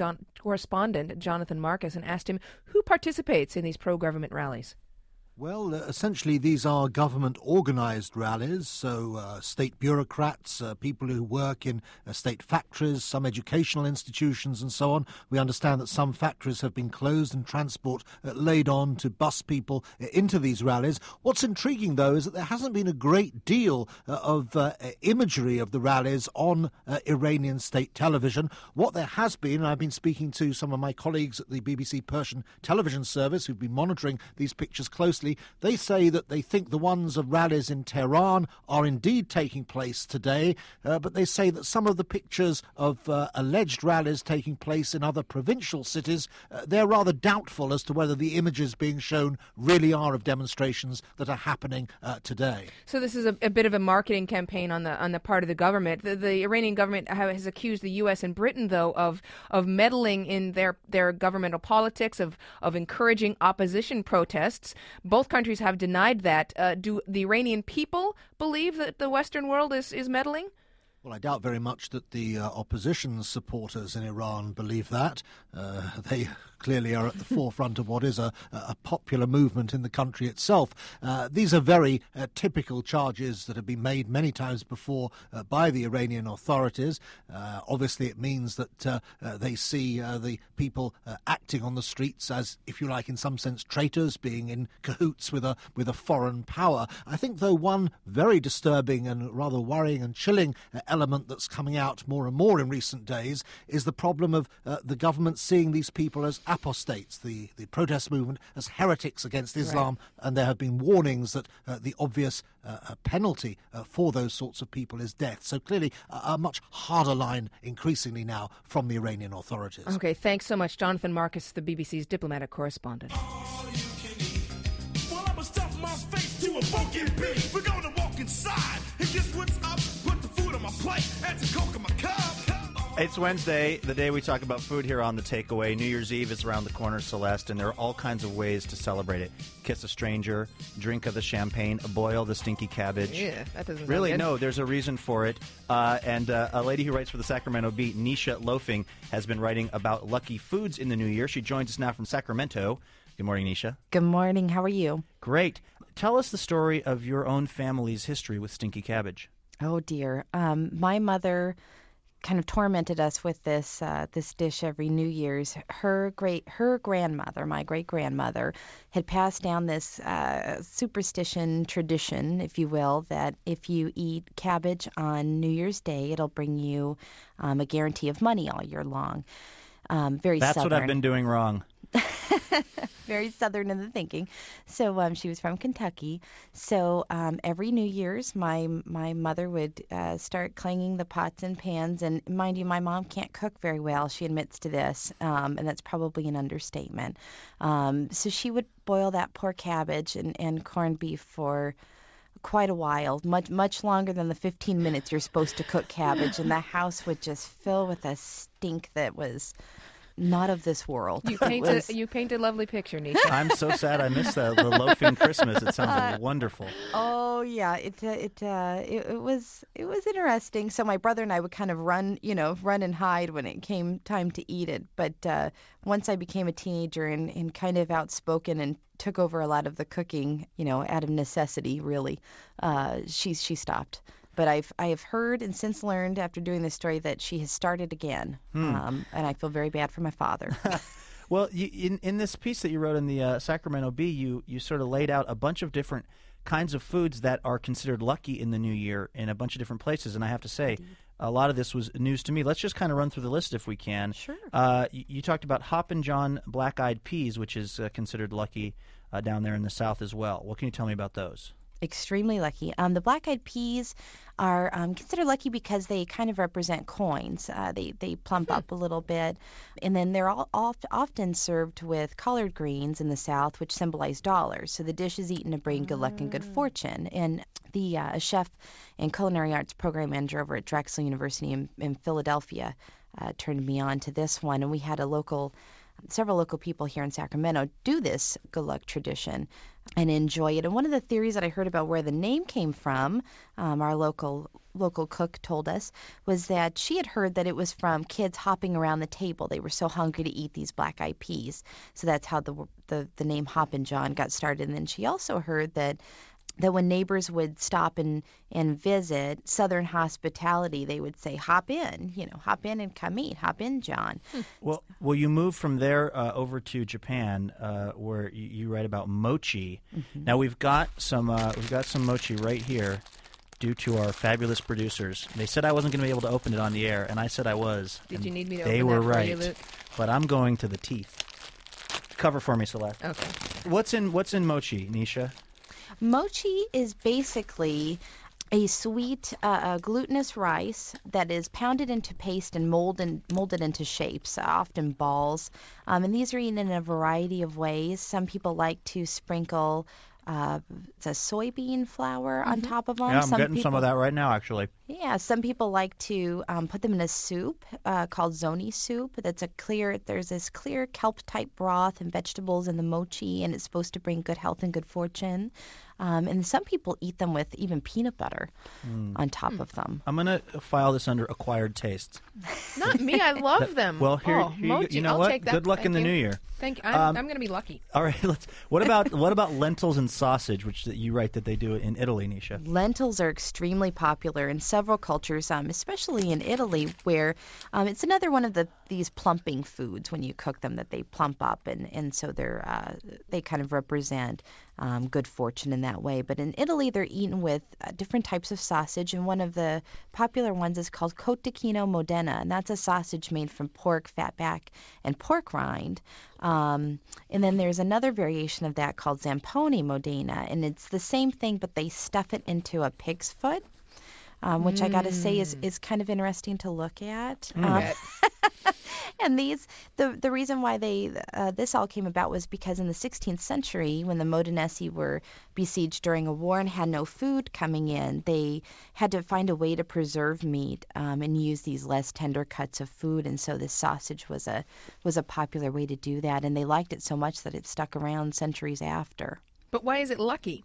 [SPEAKER 5] Jonathan Marcus and asked him who participates in these pro-government rallies.
[SPEAKER 16] Well, essentially these are government-organised rallies, so state bureaucrats, people who work in state factories, some educational institutions and so on. We understand that some factories have been closed and transport laid on to bus people into these rallies. What's intriguing, though, is that there hasn't been a great deal of imagery of the rallies on Iranian state television. What there has been, and I've been speaking to some of my colleagues at the BBC Persian television service who've been monitoring these pictures closely. They say that they think the ones of rallies in Tehran are indeed taking place today, but they say that some of the pictures of alleged rallies taking place in other provincial cities, they're rather doubtful as to whether the images being shown really are of demonstrations that are happening today.
[SPEAKER 5] So this is a bit of a marketing campaign on the part of the government. The Iranian government has accused the U.S. and Britain, though, of meddling in their governmental politics, of encouraging opposition protests. Both countries have denied that. Do the Iranian people believe that the Western world is meddling?
[SPEAKER 16] Well, I doubt very much that the opposition supporters in Iran believe that. They clearly are at the forefront of what is a popular movement in the country itself. These are very typical charges that have been made many times before by the Iranian authorities. Obviously, it means that they see the people acting on the streets as, if you like, in some sense, traitors, being in cahoots with a foreign power. I think, though, one very disturbing and rather worrying and chilling element that's coming out more and more in recent days is the problem of the government seeing these people as apostates, the protest movement as heretics against Islam, right. And there have been warnings that the obvious penalty for those sorts of people is death. So clearly a much harder line increasingly now from the Iranian authorities.
[SPEAKER 5] Okay, thanks so much, Jonathan Marcus, the BBC's diplomatic correspondent.
[SPEAKER 17] Well, I'm stuff my face to a funky beat. We're gonna walk inside and guess what's up? Put the food on my plate and some Coke in my cup.
[SPEAKER 2] It's Wednesday, the day we talk about food here on The Takeaway. New Year's Eve is around the corner, Celeste, and there are all kinds of ways to celebrate it. Kiss a stranger, drink of the champagne, boil the stinky cabbage.
[SPEAKER 5] Yeah, that doesn't
[SPEAKER 2] really
[SPEAKER 5] sound good.
[SPEAKER 2] No, there's a reason for it. And a lady who writes for the Sacramento Beat, Nisha Loafing, has been writing about lucky foods in the new year. She joins us now from Sacramento. Good morning, Nisha.
[SPEAKER 18] Good morning. How are you?
[SPEAKER 2] Great. Tell us the story of your own family's history with stinky cabbage.
[SPEAKER 18] Oh, dear. My mother kind of tormented us with this dish every New Year's. Her grandmother, my great-grandmother, had passed down this superstition tradition, if you will, that if you eat cabbage on New Year's Day, it'll bring you a guarantee of money all year long. Very
[SPEAKER 2] That's
[SPEAKER 18] Southern.
[SPEAKER 2] what I've been doing wrong.
[SPEAKER 18] very Southern in the thinking. So she was from Kentucky. So every New Year's, my mother would start clanging the pots and pans. And mind you, my mom can't cook very well. She admits to this, and that's probably an understatement. So she would boil that poor cabbage and corned beef for quite a while, much longer than the 15 minutes you're supposed to cook cabbage, and the house would just fill with a stink that was not of this world.
[SPEAKER 5] You paint a lovely picture, Nisha.
[SPEAKER 2] I'm so sad I missed the loafing Christmas. It sounds wonderful.
[SPEAKER 18] Oh yeah, it was interesting. So my brother and I would kind of run and hide when it came time to eat it. But once I became a teenager and kind of outspoken and took over a lot of the cooking, out of necessity, really, she stopped. But I have heard and since learned after doing this story that she has started again, and I feel very bad for my father.
[SPEAKER 2] Well, in this piece that you wrote in the Sacramento Bee, you sort of laid out a bunch of different kinds of foods that are considered lucky in the new year in a bunch of different places, and I have to say, a lot of this was news to me. Let's just kind of run through the list if we can.
[SPEAKER 18] Sure.
[SPEAKER 2] You talked about Hoppin' John black-eyed peas, which is considered lucky down there in the South as well. What can you tell me about those?
[SPEAKER 18] Extremely lucky. The black-eyed peas are considered lucky because they kind of represent coins. They plump up a little bit, and then they're all often served with collard greens in the South, which symbolize dollars. So the dish is eaten to bring good luck and good fortune. And the chef and culinary arts program manager over at Drexel University in Philadelphia turned me on to this one, and we had several local people here in Sacramento do this good luck tradition and enjoy it. And one of the theories that I heard about where the name came from, our local cook told us, was that she had heard that it was from kids hopping around the table. They were so hungry to eat these black-eyed peas. So that's how the name Hoppin' John got started. And then she also heard that when neighbors would stop and visit, Southern hospitality, they would say, hop in and come eat. Hop in, John.
[SPEAKER 2] Well, you moved from there over to Japan, where you write about mochi. Mm-hmm. Now we've got some mochi right here, due to our fabulous producers. They said I wasn't going to be able to open it on the air, and I said I was.
[SPEAKER 5] Did you need me to
[SPEAKER 2] open it? They were right, Luke? But I'm going to the teeth. Cover for me, Celeste.
[SPEAKER 5] Okay.
[SPEAKER 2] What's in mochi, Nisha?
[SPEAKER 18] Mochi is basically a sweet glutinous rice that is pounded into paste and molded into shapes, often balls. And these are eaten in a variety of ways. Some people like to sprinkle the soybean flour on top of them.
[SPEAKER 2] Yeah, I'm getting some of that right now, actually.
[SPEAKER 18] Yeah, some people like to put them in a soup called zoni soup. There's this clear kelp-type broth and vegetables in the mochi, and it's supposed to bring good health and good fortune. And some people eat them with even peanut butter on top of them.
[SPEAKER 2] I'm going to file this under acquired tastes.
[SPEAKER 5] Not me. I love them.
[SPEAKER 2] Well, here
[SPEAKER 5] mochi.
[SPEAKER 2] You know
[SPEAKER 5] I'll
[SPEAKER 2] what?
[SPEAKER 5] take that.
[SPEAKER 2] Good luck
[SPEAKER 5] Thank
[SPEAKER 2] in the
[SPEAKER 5] you.
[SPEAKER 2] new year.
[SPEAKER 5] Thank you. I'm going to be lucky.
[SPEAKER 2] All right. What about lentils and sausage, which you write that they do in Italy, Nisha?
[SPEAKER 18] Lentils are extremely popular in several cultures, especially in Italy, where it's another one of these plumping foods when you cook them that they plump up, and so they kind of represent good fortune in that way. But in Italy, they're eaten with different types of sausage, and one of the popular ones is called cotechino Modena, and that's a sausage made from pork, fatback, and pork rind. And then there's another variation of that called zamponi Modena, and it's the same thing, but they stuff it into a pig's foot. Which I got to say is kind of interesting to look at. And the reason why this all came about was because in the 16th century, when the Modenesi were besieged during a war and had no food coming in, they had to find a way to preserve meat and use these less tender cuts of food. And so this sausage was a popular way to do that. And they liked it so much that it stuck around centuries after.
[SPEAKER 5] But why is it lucky?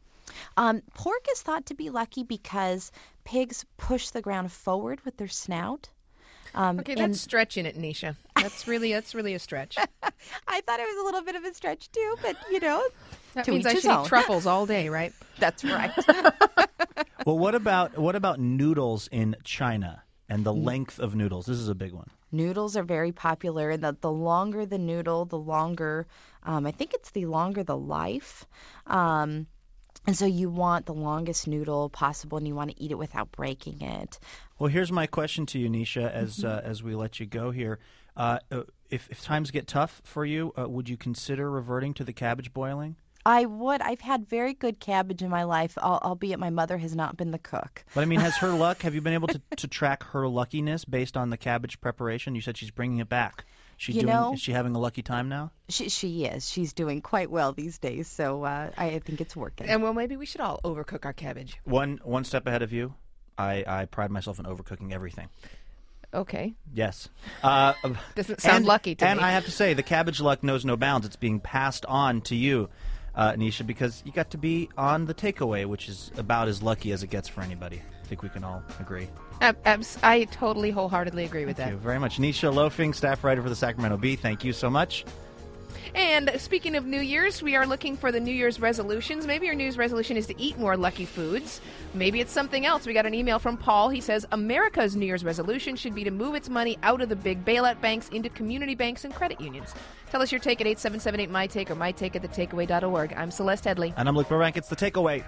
[SPEAKER 18] Pork is thought to be lucky because pigs push the ground forward with their snout.
[SPEAKER 5] Okay, that's stretching it, Nisha. That's really a stretch.
[SPEAKER 18] I thought it was a little bit of a stretch too, but
[SPEAKER 5] that means I should eat truffles all day, right?
[SPEAKER 18] That's right.
[SPEAKER 2] Well, what about noodles in China and the length of noodles? This is a big one.
[SPEAKER 18] Noodles are very popular, and the longer the noodle, the longer. I think it's the longer the life. And so you want the longest noodle possible, and you want to eat it without breaking it.
[SPEAKER 2] Well, here's my question to you, Nisha, as we let you go here. If times get tough for you, would you consider reverting to the cabbage boiling?
[SPEAKER 18] I would. I've had very good cabbage in my life, albeit my mother has not been the cook.
[SPEAKER 2] But, I mean, have you been able to track her luckiness based on the cabbage preparation? You said she's bringing it back. Is she having a lucky time now?
[SPEAKER 18] She is. She's doing quite well these days, so I think it's working.
[SPEAKER 5] And, well, maybe we should all overcook our cabbage.
[SPEAKER 2] One step ahead of you, I pride myself in overcooking everything.
[SPEAKER 5] Okay.
[SPEAKER 2] Yes.
[SPEAKER 5] Doesn't sound lucky to me.
[SPEAKER 2] And I have to say, the cabbage luck knows no bounds. It's being passed on to you, Nisha, because you got to be on the takeaway, which is about as lucky as it gets for anybody. I think we can all agree.
[SPEAKER 5] I totally wholeheartedly agree with that.
[SPEAKER 2] Thank you very much. Nisha Loafing, staff writer for the Sacramento Bee, thank you so much.
[SPEAKER 5] And speaking of New Year's, we are looking for the New Year's resolutions. Maybe your New Year's resolution is to eat more lucky foods. Maybe it's something else. We got an email from Paul. He says, America's New Year's resolution should be to move its money out of the big bailout banks into community banks and credit unions. Tell us your take at 8778-MY-TAKE or mytake@thetakeaway.org. I'm Celeste Headley.
[SPEAKER 2] And I'm Luke Burbank. It's The Takeaway.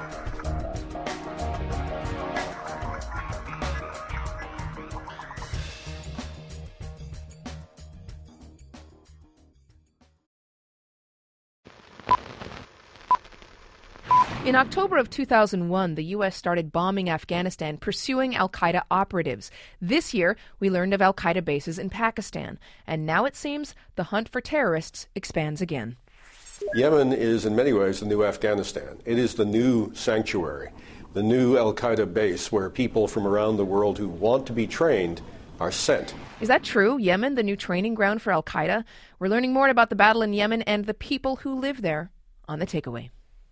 [SPEAKER 5] In October of 2001, the U.S. started bombing Afghanistan, pursuing al-Qaeda operatives. This year, we learned of al-Qaeda bases in Pakistan. And now it seems the hunt for terrorists expands again.
[SPEAKER 19] Yemen is in many ways the new Afghanistan. It is the new sanctuary, the new al-Qaeda base where people from around the world who want to be trained are sent.
[SPEAKER 5] Is that true? Yemen, the new training ground for al-Qaeda? We're learning more about the battle in Yemen and the people who live there on The Takeaway.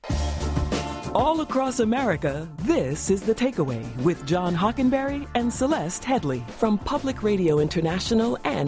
[SPEAKER 4] All across America, this is The Takeaway with John Hockenberry and Celeste Headley from Public Radio International and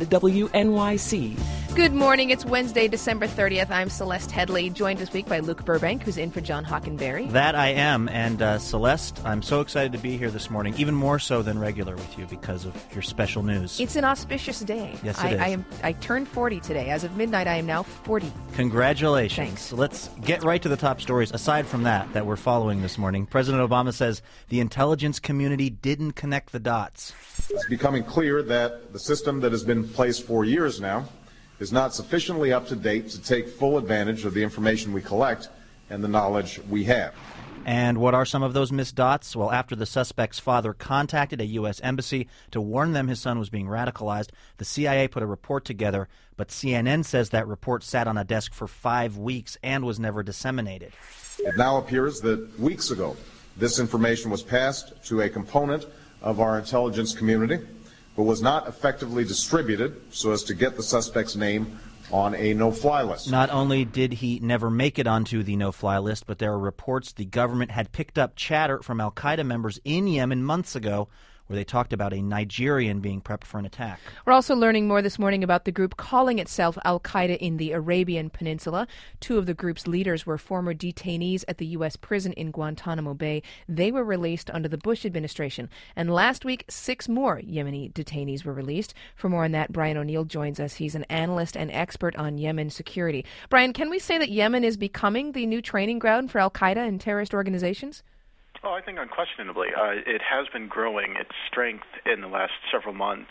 [SPEAKER 4] WNYC.
[SPEAKER 5] Good morning. It's Wednesday, December 30th. I'm Celeste Headley, joined this week by Luke Burbank, who's in for John Hockenberry.
[SPEAKER 2] That I am. And Celeste, I'm so excited to be here this morning, even more so than regular with you because of your special news.
[SPEAKER 5] It's an auspicious day.
[SPEAKER 2] Yes, it is.
[SPEAKER 5] I turned 40 today. As of midnight, I am now 40.
[SPEAKER 2] Congratulations.
[SPEAKER 5] Thanks.
[SPEAKER 2] Let's get right to the top stories. Aside from that we're following this morning, President Obama says the intelligence community didn't connect the dots.
[SPEAKER 6] It's becoming clear that the system that has been in place for years now is not sufficiently up to date to take full advantage of the information we collect and the knowledge we have.
[SPEAKER 2] And what are some of those missed dots? Well, after the suspect's father contacted a U.S. embassy to warn them his son was being radicalized, the CIA put a report together, but CNN says that report sat on a desk for 5 weeks and was never disseminated.
[SPEAKER 6] It now appears that weeks ago, this information was passed to a component of our intelligence community, but was not effectively distributed so as to get the suspect's name on a no-fly list.
[SPEAKER 2] Not only did he never make it onto the no-fly list, but there are reports the government had picked up chatter from al-Qaeda members in Yemen months ago where they talked about a Nigerian being prepped for an attack.
[SPEAKER 5] We're also learning more this morning about the group calling itself al-Qaeda in the Arabian Peninsula. 2 of the group's leaders were former detainees at the U.S. prison in Guantanamo Bay. They were released under the Bush administration. And last week, 6 more Yemeni detainees were released. For more on that, Brian O'Neill joins us. He's an analyst and expert on Yemen security. Brian, can we say that Yemen is becoming the new training ground for al-Qaeda and terrorist organizations?
[SPEAKER 20] Oh, I think unquestionably. It has been growing its strength in the last several months.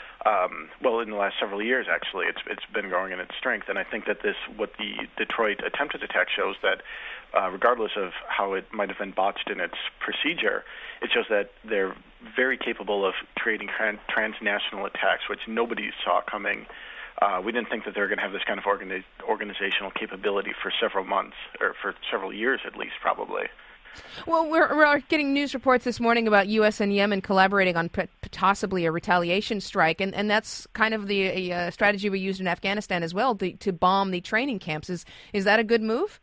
[SPEAKER 20] In the last several years, actually. It's been growing in its strength. And I think that what the Detroit attempted attack shows that regardless of how it might have been botched in its procedure, it shows that they're very capable of creating transnational attacks, which nobody saw coming. We didn't think that they were going to have this kind of organizational capability for several months, or for several years at least, probably.
[SPEAKER 5] Well, we're getting news reports this morning about U.S. and Yemen collaborating on possibly a retaliation strike, and that's kind of the strategy we used in Afghanistan as well, to bomb the training camps. Is that a good move?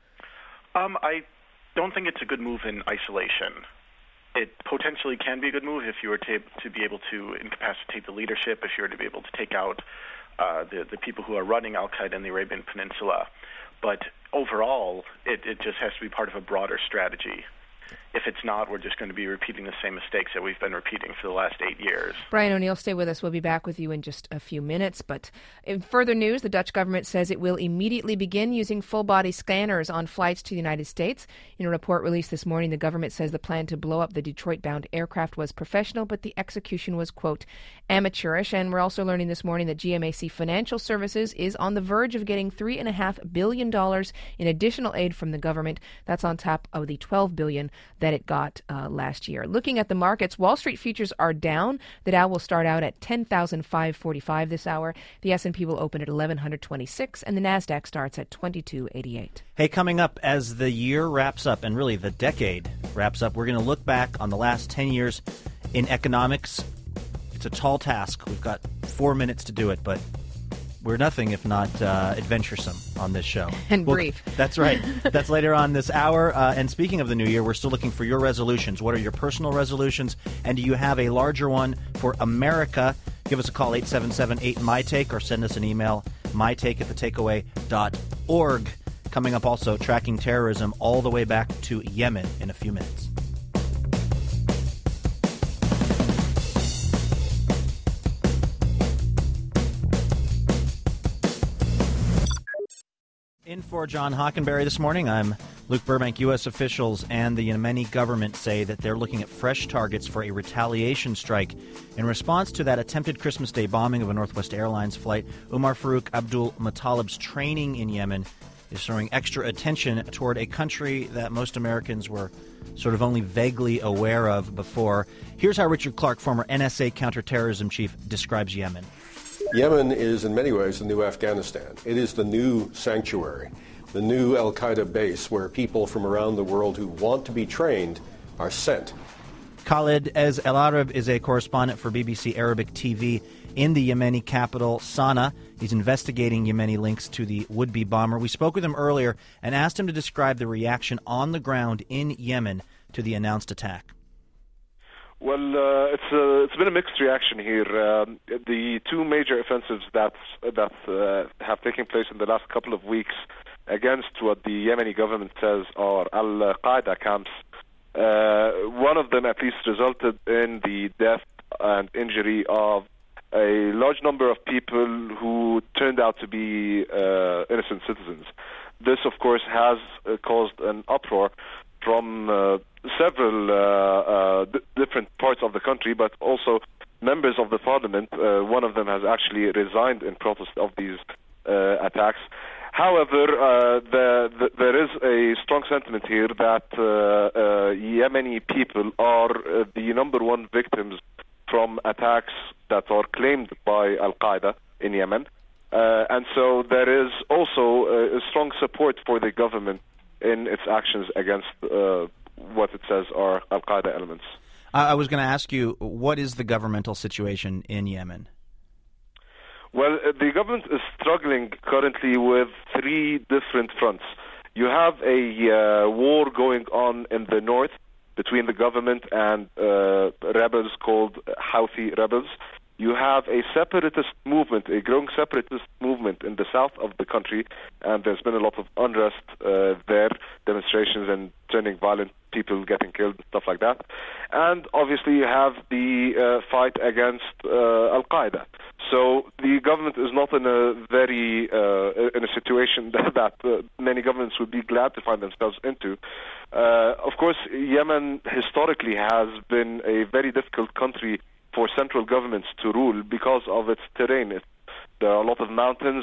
[SPEAKER 20] I don't think it's a good move in isolation. It potentially can be a good move if you were to be able to incapacitate the leadership, if you were to be able to take out the people who are running al-Qaeda in the Arabian Peninsula. But overall, it just has to be part of a broader strategy. if it's not, we're just going to be repeating the same mistakes that we've been repeating for the last 8 years.
[SPEAKER 5] Brian O'Neill, stay with us. We'll be back with you in just a few minutes. But in further news, the Dutch government says it will immediately begin using full-body scanners on flights to the United States. In a report released this morning, the government says the plan to blow up the Detroit-bound aircraft was professional, but the execution was, quote, amateurish. And we're also learning this morning that GMAC Financial Services is on the verge of getting $3.5 billion in additional aid from the government. That's on top of the $12 billion that it got last year. Looking at the markets, Wall Street futures are down. The Dow will start out at 10,545 this hour. The S&P will open at 1126, and the Nasdaq starts at 2288.
[SPEAKER 2] Hey, coming up as the year wraps up, and really the decade wraps up, we're going to look back on the last 10 years in economics. It's a tall task. We've got 4 minutes to do it, but we're nothing if not adventuresome on this show.
[SPEAKER 5] And brief.
[SPEAKER 2] That's right. That's later on this hour. And speaking of the new year, we're still looking for your resolutions. What are your personal resolutions? And do you have a larger one for America? Give us a call, 877-8MyTake, or send us an email, mytake@thetakeaway.org. Coming up also, tracking terrorism all the way back to Yemen in a few minutes. In for John Hockenberry this morning, I'm Luke Burbank. U.S. officials and the Yemeni government say that they're looking at fresh targets for a retaliation strike. In response to that attempted Christmas Day bombing of a Northwest Airlines flight, Umar Farouk Abdul Muttalib's training in Yemen is throwing extra attention toward a country that most Americans were sort of only vaguely aware of before. Here's how Richard Clark, former NSA counterterrorism chief, describes Yemen.
[SPEAKER 19] Yemen is in many ways the new Afghanistan. It is the new sanctuary, the new al-Qaeda base where people from around the world who want to be trained are sent.
[SPEAKER 2] Khalid Ez El Arab is a correspondent for BBC Arabic TV in the Yemeni capital, Sana'a. He's investigating Yemeni links to the would-be bomber. We spoke with him earlier and asked him to describe the reaction on the ground in Yemen to the announced attack.
[SPEAKER 21] Well, it's been a mixed reaction here. The two major offensives that have taken place in the last couple of weeks against what the Yemeni government says are al-Qaeda camps. One of them at least resulted in the death and injury of a large number of people who turned out to be innocent citizens. This, of course, has caused an uproar from several different parts of the country, but also members of the parliament. One of them has actually resigned in protest of these attacks. However, there is a strong sentiment here that Yemeni people are the number one victims from attacks that are claimed by al-Qaeda in Yemen. And so there is also a strong support for the government in its actions against what it says are al-Qaeda elements.
[SPEAKER 2] I was going to ask you, what is the governmental situation in Yemen?
[SPEAKER 21] Well, the government is struggling currently with three different fronts. You have a war going on in the north between the government and rebels called Houthi rebels. You have a separatist movement, a growing separatist movement in the south of the country, and there's been a lot of unrest there, demonstrations and turning violent, people getting killed, stuff like that. And obviously you have the fight against al-Qaeda. So the government is not in a very in a situation that many governments would be glad to find themselves into. Of course, Yemen historically has been a very difficult country for central governments to rule because of its terrain. There are a lot of mountains.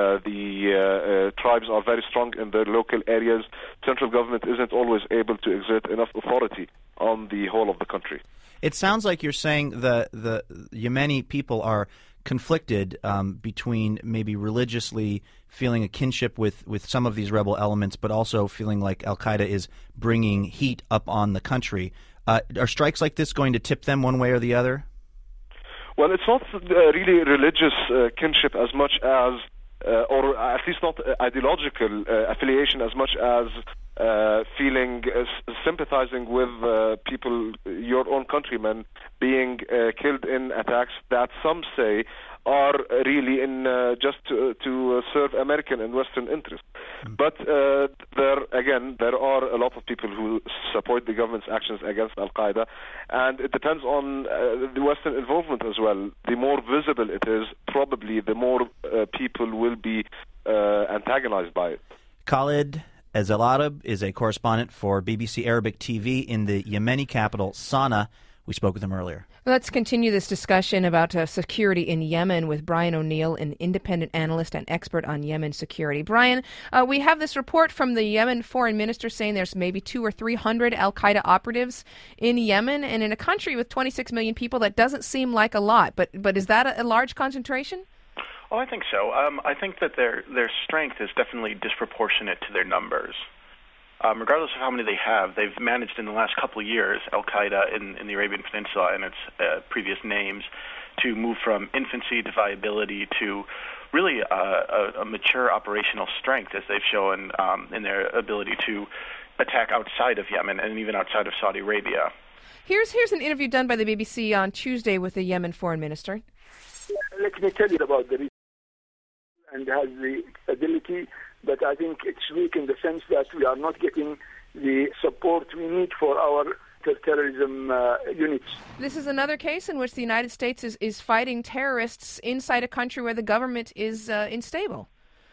[SPEAKER 21] The tribes are very strong in their local areas. Central government isn't always able to exert enough authority on the whole of the country.
[SPEAKER 2] It sounds like you're saying the Yemeni people are conflicted between maybe religiously feeling a kinship with some of these rebel elements, but also feeling like al-Qaeda is bringing heat up on the country. Are strikes like this going to tip them one way or the other?
[SPEAKER 21] Well, it's not really religious kinship as much as, or at least not ideological affiliation as much as feeling, sympathizing with people, your own countrymen, being killed in attacks that some say are really in just to serve American and Western interests. But there are a lot of people who support the government's actions against Al-Qaeda, and it depends on the Western involvement as well. The more visible it is, probably the more people will be antagonized by it.
[SPEAKER 2] Khalid Ezelarab is a correspondent for BBC Arabic TV in the Yemeni capital, Sana'a. We spoke with him earlier.
[SPEAKER 5] Let's continue this discussion about security in Yemen with Brian O'Neill, an independent analyst and expert on Yemen security. Brian, we have this report from the Yemen foreign minister saying there's maybe 200 or 300 al-Qaeda operatives in Yemen, and in a country with 26 million people, that doesn't seem like a lot. But is that a large concentration?
[SPEAKER 20] Oh, I think so. I think that their strength is definitely disproportionate to their numbers. Regardless of how many they have, they've managed in the last couple of years, Al-Qaeda in the Arabian Peninsula and its previous names, to move from infancy to viability to really a mature operational strength, as they've shown in their ability to attack outside of Yemen and even outside of Saudi Arabia.
[SPEAKER 5] Here's an interview done by the BBC on Tuesday with the Yemen foreign minister.
[SPEAKER 1] Let me tell you about the reason, and has the ability, but I think it's weak in the sense that we are not getting the support we need for our terrorism units.
[SPEAKER 5] This is another case in which the United States is fighting terrorists inside a country where the government is unstable.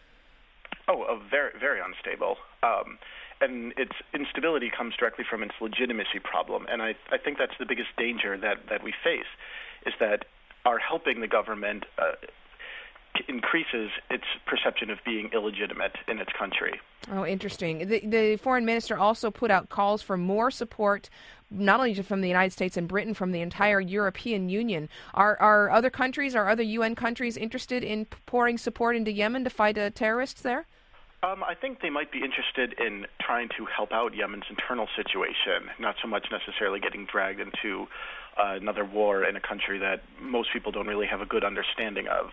[SPEAKER 20] Very, very unstable. And its instability comes directly from its legitimacy problem. And I think that's the biggest danger that we face, is that our helping the government increases its perception of being illegitimate in its country.
[SPEAKER 5] Oh, interesting. The foreign minister also put out calls for more support, not only from the United States and Britain, from the entire European Union. Are other countries, are other UN countries interested in pouring support into Yemen to fight terrorists there?
[SPEAKER 20] I think they might be interested in trying to help out Yemen's internal situation, not so much necessarily getting dragged into another war in a country that most people don't really have a good understanding of.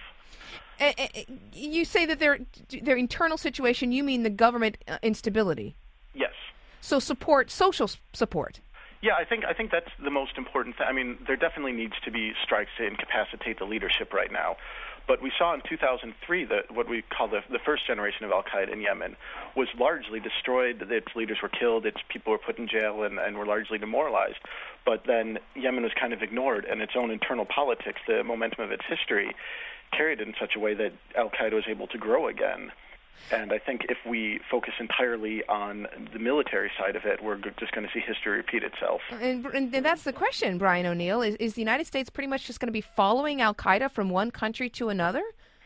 [SPEAKER 5] You say that their internal situation, you mean the government instability?
[SPEAKER 20] Yes.
[SPEAKER 5] So social support.
[SPEAKER 20] Yeah, I think that's the most important thing. I mean, there definitely needs to be strikes to incapacitate the leadership right now. But we saw in 2003 that what we call the first generation of al-Qaeda in Yemen was largely destroyed. Its leaders were killed, its people were put in jail and were largely demoralized. But then Yemen was kind of ignored, and its own internal politics, the momentum of its history, carried it in such a way that al-Qaeda was able to grow again. And I think if we focus entirely on the military side of it, we're just going to see history repeat itself.
[SPEAKER 5] And that's the question, Brian O'Neill. Is the United States pretty much just going to be following al-Qaeda from one country to another?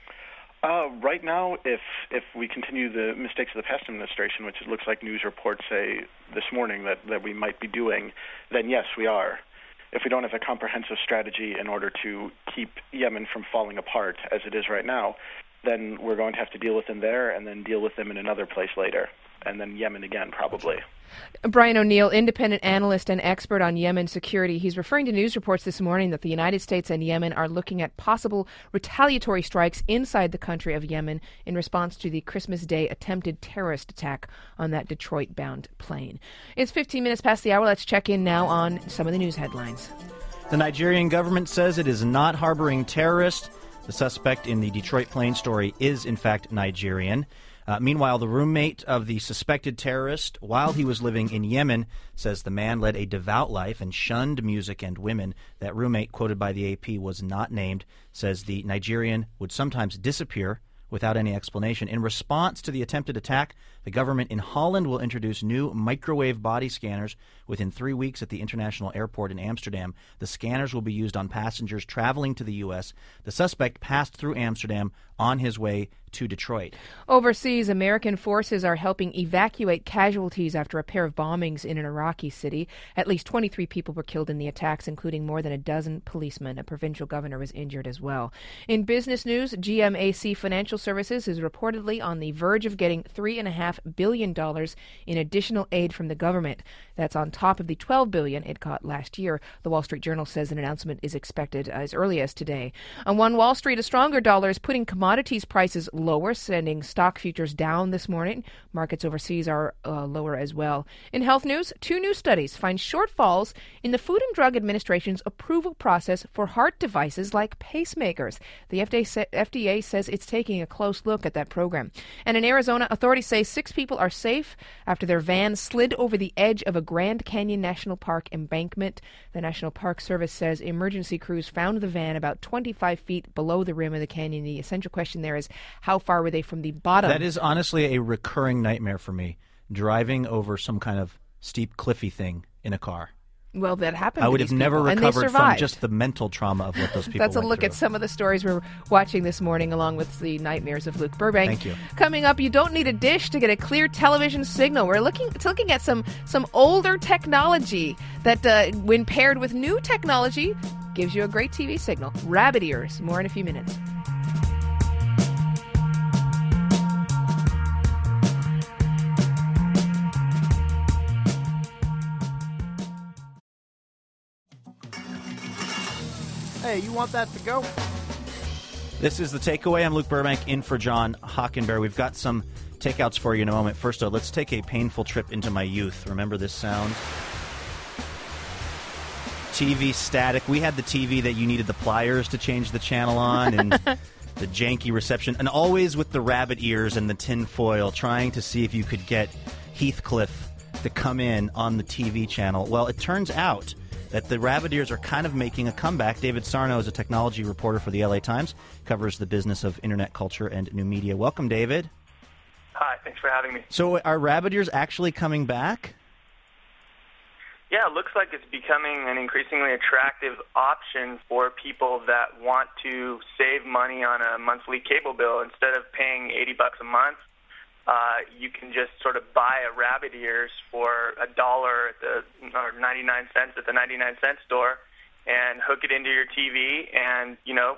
[SPEAKER 20] Right now, if we continue the mistakes of the past administration, which it looks like news reports say this morning that we might be doing, then yes, we are. If we don't have a comprehensive strategy in order to keep Yemen from falling apart as it is right now, then we're going to have to deal with them there and then deal with them in another place later, and then Yemen again, probably.
[SPEAKER 5] Brian O'Neill, independent analyst and expert on Yemen security. He's referring to news reports this morning that the United States and Yemen are looking at possible retaliatory strikes inside the country of Yemen in response to the Christmas Day attempted terrorist attack on that Detroit-bound plane. It's 15 minutes past the hour. Let's check in now on some of the news headlines.
[SPEAKER 2] The Nigerian government says it is not harboring terrorists. The suspect in the Detroit plane story is, in fact, Nigerian. Meanwhile, the roommate of the suspected terrorist, while he was living in Yemen, says the man led a devout life and shunned music and women. That roommate, quoted by the AP, was not named, says the Nigerian would sometimes disappear without any explanation. In response to the attempted attack, the government in Holland will introduce new microwave body scanners within 3 weeks at the international airport in Amsterdam. The scanners will be used on passengers traveling to the U.S. The suspect passed through Amsterdam on his way to Detroit.
[SPEAKER 5] Overseas, American forces are helping evacuate casualties after a pair of bombings in an Iraqi city. At least 23 people were killed in the attacks, including more than a dozen policemen. A provincial governor was injured as well. In business news, GMAC Financial Services is reportedly on the verge of getting $3.5 billion in additional aid from the government. That's on top of the $12 billion it got last year. The Wall Street Journal says an announcement is expected as early as today. On One Wall Street, a stronger dollar is putting commodities prices lower, sending stock futures down this morning. Markets overseas are lower as well. In health news, 2 new studies find shortfalls in the Food and Drug Administration's approval process for heart devices like pacemakers. The FDA says it's taking a close look at that program. And in Arizona, authorities say 6 6 people are safe after their van slid over the edge of a Grand Canyon National Park embankment. The National Park Service says emergency crews found the van about 25 feet below the rim of the canyon. The essential question there is, how far were they from the bottom?
[SPEAKER 2] That is honestly a recurring nightmare for me, driving over some kind of steep, cliffy thing in a car.
[SPEAKER 5] Well, that happened.
[SPEAKER 2] I would
[SPEAKER 5] to
[SPEAKER 2] have
[SPEAKER 5] these
[SPEAKER 2] never
[SPEAKER 5] people, and they
[SPEAKER 2] recovered from
[SPEAKER 5] survived.
[SPEAKER 2] just the mental trauma of what those people
[SPEAKER 5] That's a
[SPEAKER 2] went
[SPEAKER 5] look
[SPEAKER 2] through.
[SPEAKER 5] at some of the stories we're watching this morning, along with the nightmares of Luke Burbank.
[SPEAKER 2] Thank you.
[SPEAKER 5] Coming up, you don't need a dish to get a clear television signal. We're looking at some older technology that, when paired with new technology, gives you a great TV signal. Rabbit ears. More in a few minutes.
[SPEAKER 3] Hey, you want that to go?
[SPEAKER 2] This is The Takeaway. I'm Luke Burbank, in for John Hockenberry. We've got some takeouts for you in a moment. First, though, let's take a painful trip into my youth. Remember this sound? TV static. We had the TV that you needed the pliers to change the channel on, and the janky reception, and always with the rabbit ears and the tin foil, trying to see if you could get Heathcliff to come in on the TV channel. Well, it turns out that the rabbit ears are kind of making a comeback. David Sarno is a technology reporter for the LA Times, covers the business of internet culture and new media. Welcome, David.
[SPEAKER 22] Hi, thanks for having me.
[SPEAKER 2] So are rabbit ears actually coming back?
[SPEAKER 22] Yeah, it looks like it's becoming an increasingly attractive option for people that want to save money on a monthly cable bill. Instead of paying $80 a month, you can just sort of buy a rabbit ears for $1 or 99 cents at the 99-cent store and hook it into your TV. And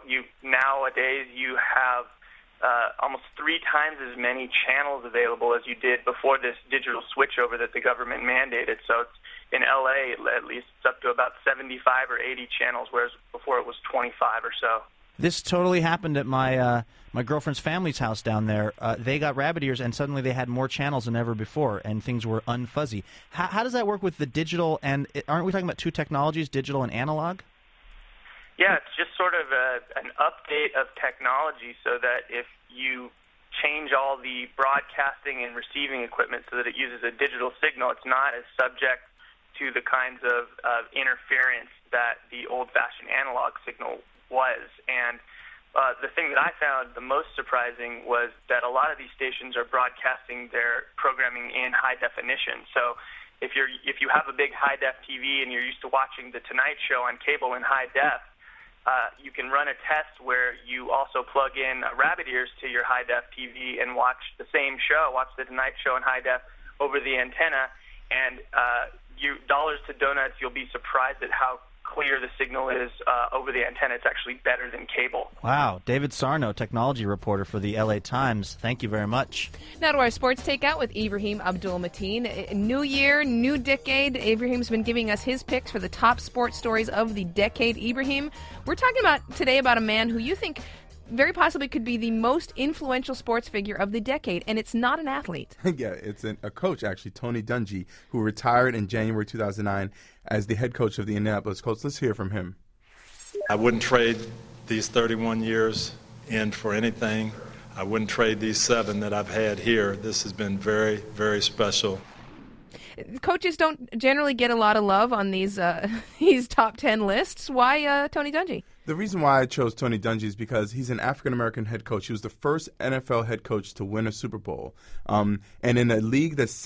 [SPEAKER 22] nowadays you have almost 3 times as many channels available as you did before this digital switchover that the government mandated. So it's, in LA, at least, it's up to about 75 or 80 channels, whereas before it was 25 or so.
[SPEAKER 2] This totally happened at my girlfriend's family's house down there. They got rabbit ears, and suddenly they had more channels than ever before, and things were unfuzzy. How does that work with the digital, and aren't we talking about 2 technologies, digital and analog?
[SPEAKER 22] Yeah, it's just sort of an update of technology so that if you change all the broadcasting and receiving equipment so that it uses a digital signal, it's not as subject to the kinds of interference that the old-fashioned analog signal was. And the thing that I found the most surprising was that a lot of these stations are broadcasting their programming in high definition. So if you have a big high-def TV and you're used to watching The Tonight Show on cable in high def, you can run a test where you also plug in rabbit ears to your high-def TV and watch the same show, watch The Tonight Show in high def over the antenna, and dollars to donuts, you'll be surprised at how clear the signal is over the antenna. It's actually better than cable.
[SPEAKER 2] Wow. David Sarno, technology reporter for the LA Times. Thank you very much.
[SPEAKER 5] Now to our sports takeout with Ibrahim Abdul-Mateen. New year, new decade. Ibrahim's been giving us his picks for the top sports stories of the decade. Ibrahim, we're talking today about a man who you think very possibly could be the most influential sports figure of the decade, and it's not an athlete.
[SPEAKER 11] Yeah, it's a coach, actually, Tony Dungy, who retired in January 2009 as the head coach of the Indianapolis Colts. Let's hear from him.
[SPEAKER 23] I wouldn't trade these 31 years in for anything. I wouldn't trade these 7 that I've had here. This has been very, very special.
[SPEAKER 5] Coaches don't generally get a lot of love on these top 10 lists. Why Tony Dungy?
[SPEAKER 11] The reason why I chose Tony Dungy is because he's an African-American head coach. He was the first NFL head coach to win a Super Bowl. And in a league that's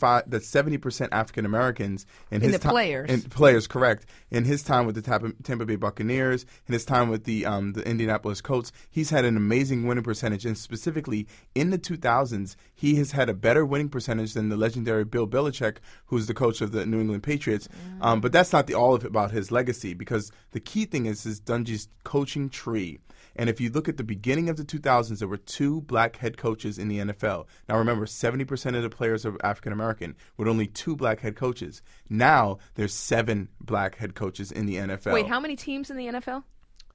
[SPEAKER 11] 70% African-Americans. Players, correct. In his time with the Tampa Bay Buccaneers, in his time with the Indianapolis Colts, he's had an amazing winning percentage. And specifically, in the 2000s, he has had a better winning percentage than the legendary Bill Belichick, who's the coach of the New England Patriots. But that's not all of it about his legacy, because the key thing is Dungy's coaching tree. And if you look at the beginning of the 2000s, there were 2 black head coaches in the NFL. Now remember, 70% of the players are African American, with only 2 black head coaches. Now there's 7 black head coaches in the NFL.
[SPEAKER 5] Wait, how many teams in the NFL?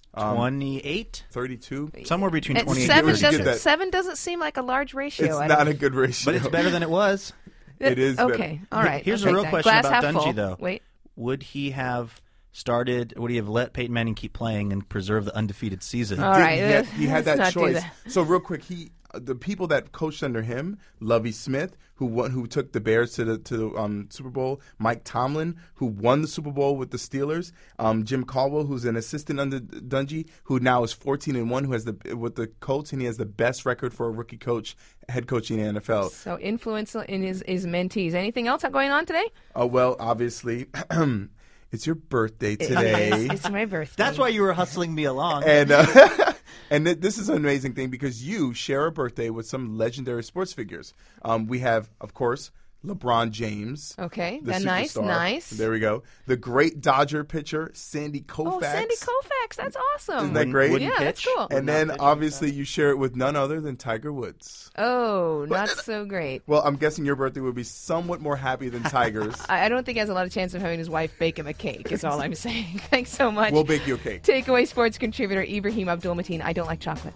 [SPEAKER 2] 28?
[SPEAKER 11] 32?
[SPEAKER 2] Somewhere between 28 and
[SPEAKER 5] 7 doesn't seem like a large ratio.
[SPEAKER 11] It's not a good ratio.
[SPEAKER 2] But it's better than it was.
[SPEAKER 11] It is better.
[SPEAKER 5] Okay, all right.
[SPEAKER 2] Here's a real question
[SPEAKER 5] Glass
[SPEAKER 2] about
[SPEAKER 5] half
[SPEAKER 2] Dungy,
[SPEAKER 5] full.
[SPEAKER 2] though.
[SPEAKER 5] Wait.
[SPEAKER 2] Would he have let Peyton Manning keep playing and preserve the undefeated season?
[SPEAKER 5] All right.
[SPEAKER 11] He had that choice. So real quick, the people that coached under him, Lovie Smith, who took the Bears to the Super Bowl, Mike Tomlin, who won the Super Bowl with the Steelers, Jim Caldwell, who's an assistant under Dungy, who now is 14-1, who has with the Colts, and he has the best record for a rookie coach, head coaching in the NFL.
[SPEAKER 5] So influential in his mentees. Anything else going on today?
[SPEAKER 11] Well, obviously. It's your birthday today.
[SPEAKER 14] It's my birthday.
[SPEAKER 2] That's why you were hustling me along.
[SPEAKER 11] And and this is an amazing thing because you share a birthday with some legendary sports figures. We have, of course, LeBron James.
[SPEAKER 5] Okay,
[SPEAKER 11] the
[SPEAKER 5] nice.
[SPEAKER 11] There we go. The great Dodger pitcher, Sandy Koufax.
[SPEAKER 5] Oh, Sandy Koufax. That's awesome.
[SPEAKER 11] Isn't that great?
[SPEAKER 5] Yeah, that's cool.
[SPEAKER 11] And then, obviously, you share it with none other than Tiger Woods.
[SPEAKER 5] Oh, not so great.
[SPEAKER 11] Well, I'm guessing your birthday would be somewhat more happy than Tiger's.
[SPEAKER 5] I don't think he has a lot of chance of having his wife bake him a cake, is all I'm saying. Thanks so much.
[SPEAKER 11] We'll bake you a cake.
[SPEAKER 5] Takeaway sports contributor Ibrahim Abdul-Mateen. I don't like chocolate.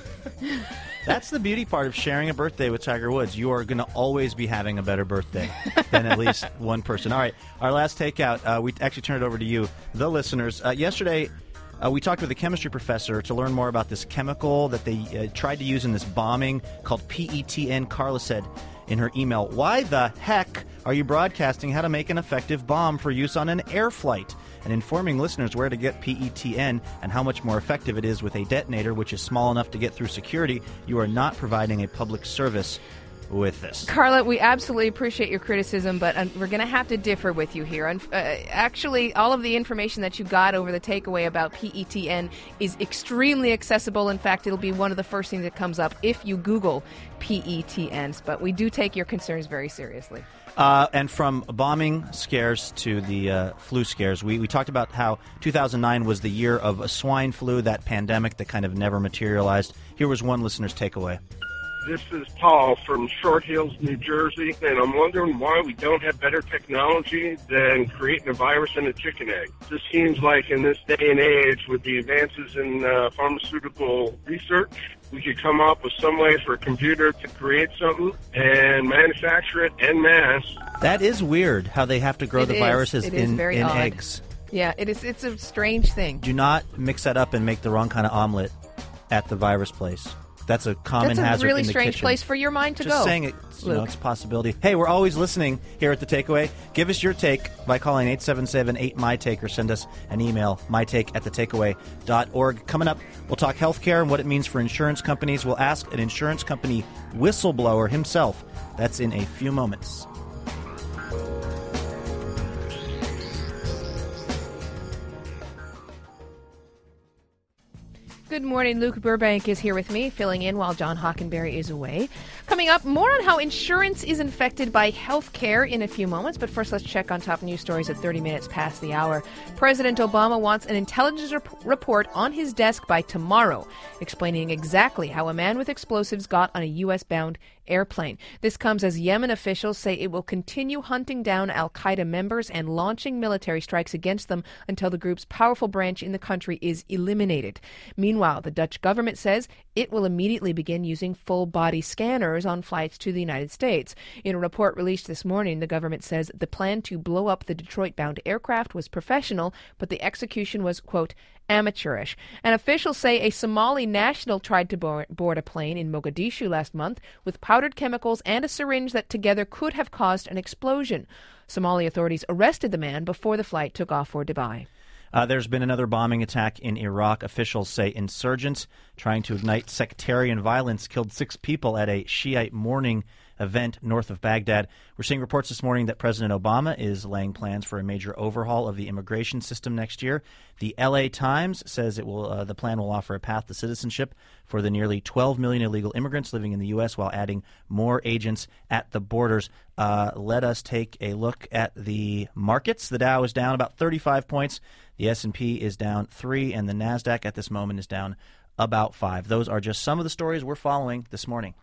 [SPEAKER 2] That's the beauty part of sharing a birthday with Tiger Woods. You are going to always be having a better birthday than at least one person. All right, our last takeout, we actually turn it over to you, the listeners. Yesterday, we talked with a chemistry professor to learn more about this chemical that they tried to use in this bombing called PETN. Carla said in her email, "Why the heck are you broadcasting how to make an effective bomb for use on an air flight and informing listeners where to get PETN and how much more effective it is with a detonator which is small enough to get through security? You are not providing a public service with this."
[SPEAKER 5] Carla, we absolutely appreciate your criticism, but we're going to have to differ with you here. Actually, all of the information that you got over the takeaway about PETN is extremely accessible. In fact, it'll be one of the first things that comes up if you Google PETNs, but we do take your concerns very seriously.
[SPEAKER 2] And from bombing scares to the flu scares, we talked about how 2009 was the year of a swine flu, that pandemic that kind of never materialized. Here was one listener's takeaway.
[SPEAKER 7] This is Paul from Short Hills, New Jersey, and I'm wondering why we don't have better technology than creating a virus in a chicken egg. This seems like in this day and age, with the advances in pharmaceutical research, we could come up with some way for a computer to create something and manufacture it en masse.
[SPEAKER 2] That is weird how they have to grow the viruses in eggs.
[SPEAKER 5] Yeah, it is. It's a strange thing.
[SPEAKER 2] Do not mix that up and make the wrong kind of omelet at the virus place. That's a common hazard in the kitchen.
[SPEAKER 5] That's a really strange place for your mind to go.
[SPEAKER 2] Just saying it's a possibility. Hey, we're always listening here at The Takeaway. Give us your take by calling 877-8MY-TAKE or send us an email, mytake@thetakeaway.org. Coming up, we'll talk healthcare and what it means for insurance companies. We'll ask an insurance company whistleblower himself. That's in a few moments.
[SPEAKER 5] Good morning. Luke Burbank is here with me, filling in while John Hockenberry is away. Coming up, more on how insurance is infected by health care in a few moments. But first, let's check on top news stories at 30 minutes past the hour. President Obama wants an intelligence report on his desk by tomorrow, explaining exactly how a man with explosives got on a U.S.-bound airplane. This comes as Yemen officials say it will continue hunting down al-Qaeda members and launching military strikes against them until the group's powerful branch in the country is eliminated. Meanwhile, the Dutch government says it will immediately begin using full-body scanners on flights to the United States. In a report released this morning, the government says the plan to blow up the Detroit-bound aircraft was professional, but the execution was, quote, amateurish. And officials say a Somali national tried to board a plane in Mogadishu last month with powdered chemicals and a syringe that together could have caused an explosion. Somali authorities arrested the man before the flight took off for Dubai.
[SPEAKER 2] There's been another bombing attack in Iraq. Officials say insurgents trying to ignite sectarian violence killed 6 people at a Shiite mourning event north of Baghdad. We're seeing reports this morning that President Obama is laying plans for a major overhaul of the immigration system next year. The LA Times says it will. The plan will offer a path to citizenship for the nearly 12 million illegal immigrants living in the U.S. while adding more agents at the borders. Let us take a look at the markets. The Dow is down about 35 points. The S&P is down 3, and the NASDAQ at this moment is down about 5. Those are just some of the stories we're following this morning.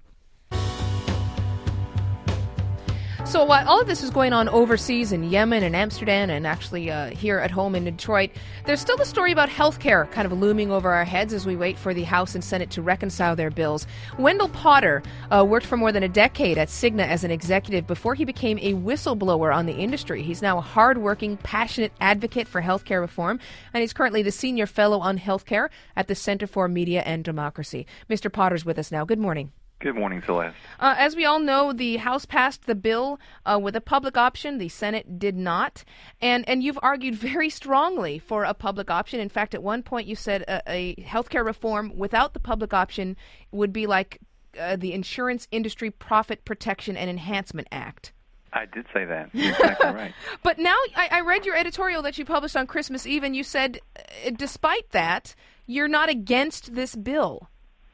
[SPEAKER 5] So while all of this is going on overseas in Yemen and Amsterdam and actually here at home in Detroit, there's still the story about healthcare kind of looming over our heads as we wait for the House and Senate to reconcile their bills. Wendell Potter worked for more than a decade at Cigna as an executive before he became a whistleblower on the industry. He's now a hardworking, passionate advocate for healthcare reform, and he's currently the senior fellow on healthcare at the Center for Media and Democracy. Mr. Potter's with us now. Good morning.
[SPEAKER 8] Good morning, Celeste.
[SPEAKER 5] As we all know, the House passed the bill with a public option. The Senate did not. And you've argued very strongly for a public option. In fact, at one point you said a healthcare reform without the public option would be like the Insurance Industry Profit Protection and Enhancement Act.
[SPEAKER 8] I did say that. You're exactly right.
[SPEAKER 5] But now I read your editorial that you published on Christmas Eve, and you said, despite that, you're not against this bill.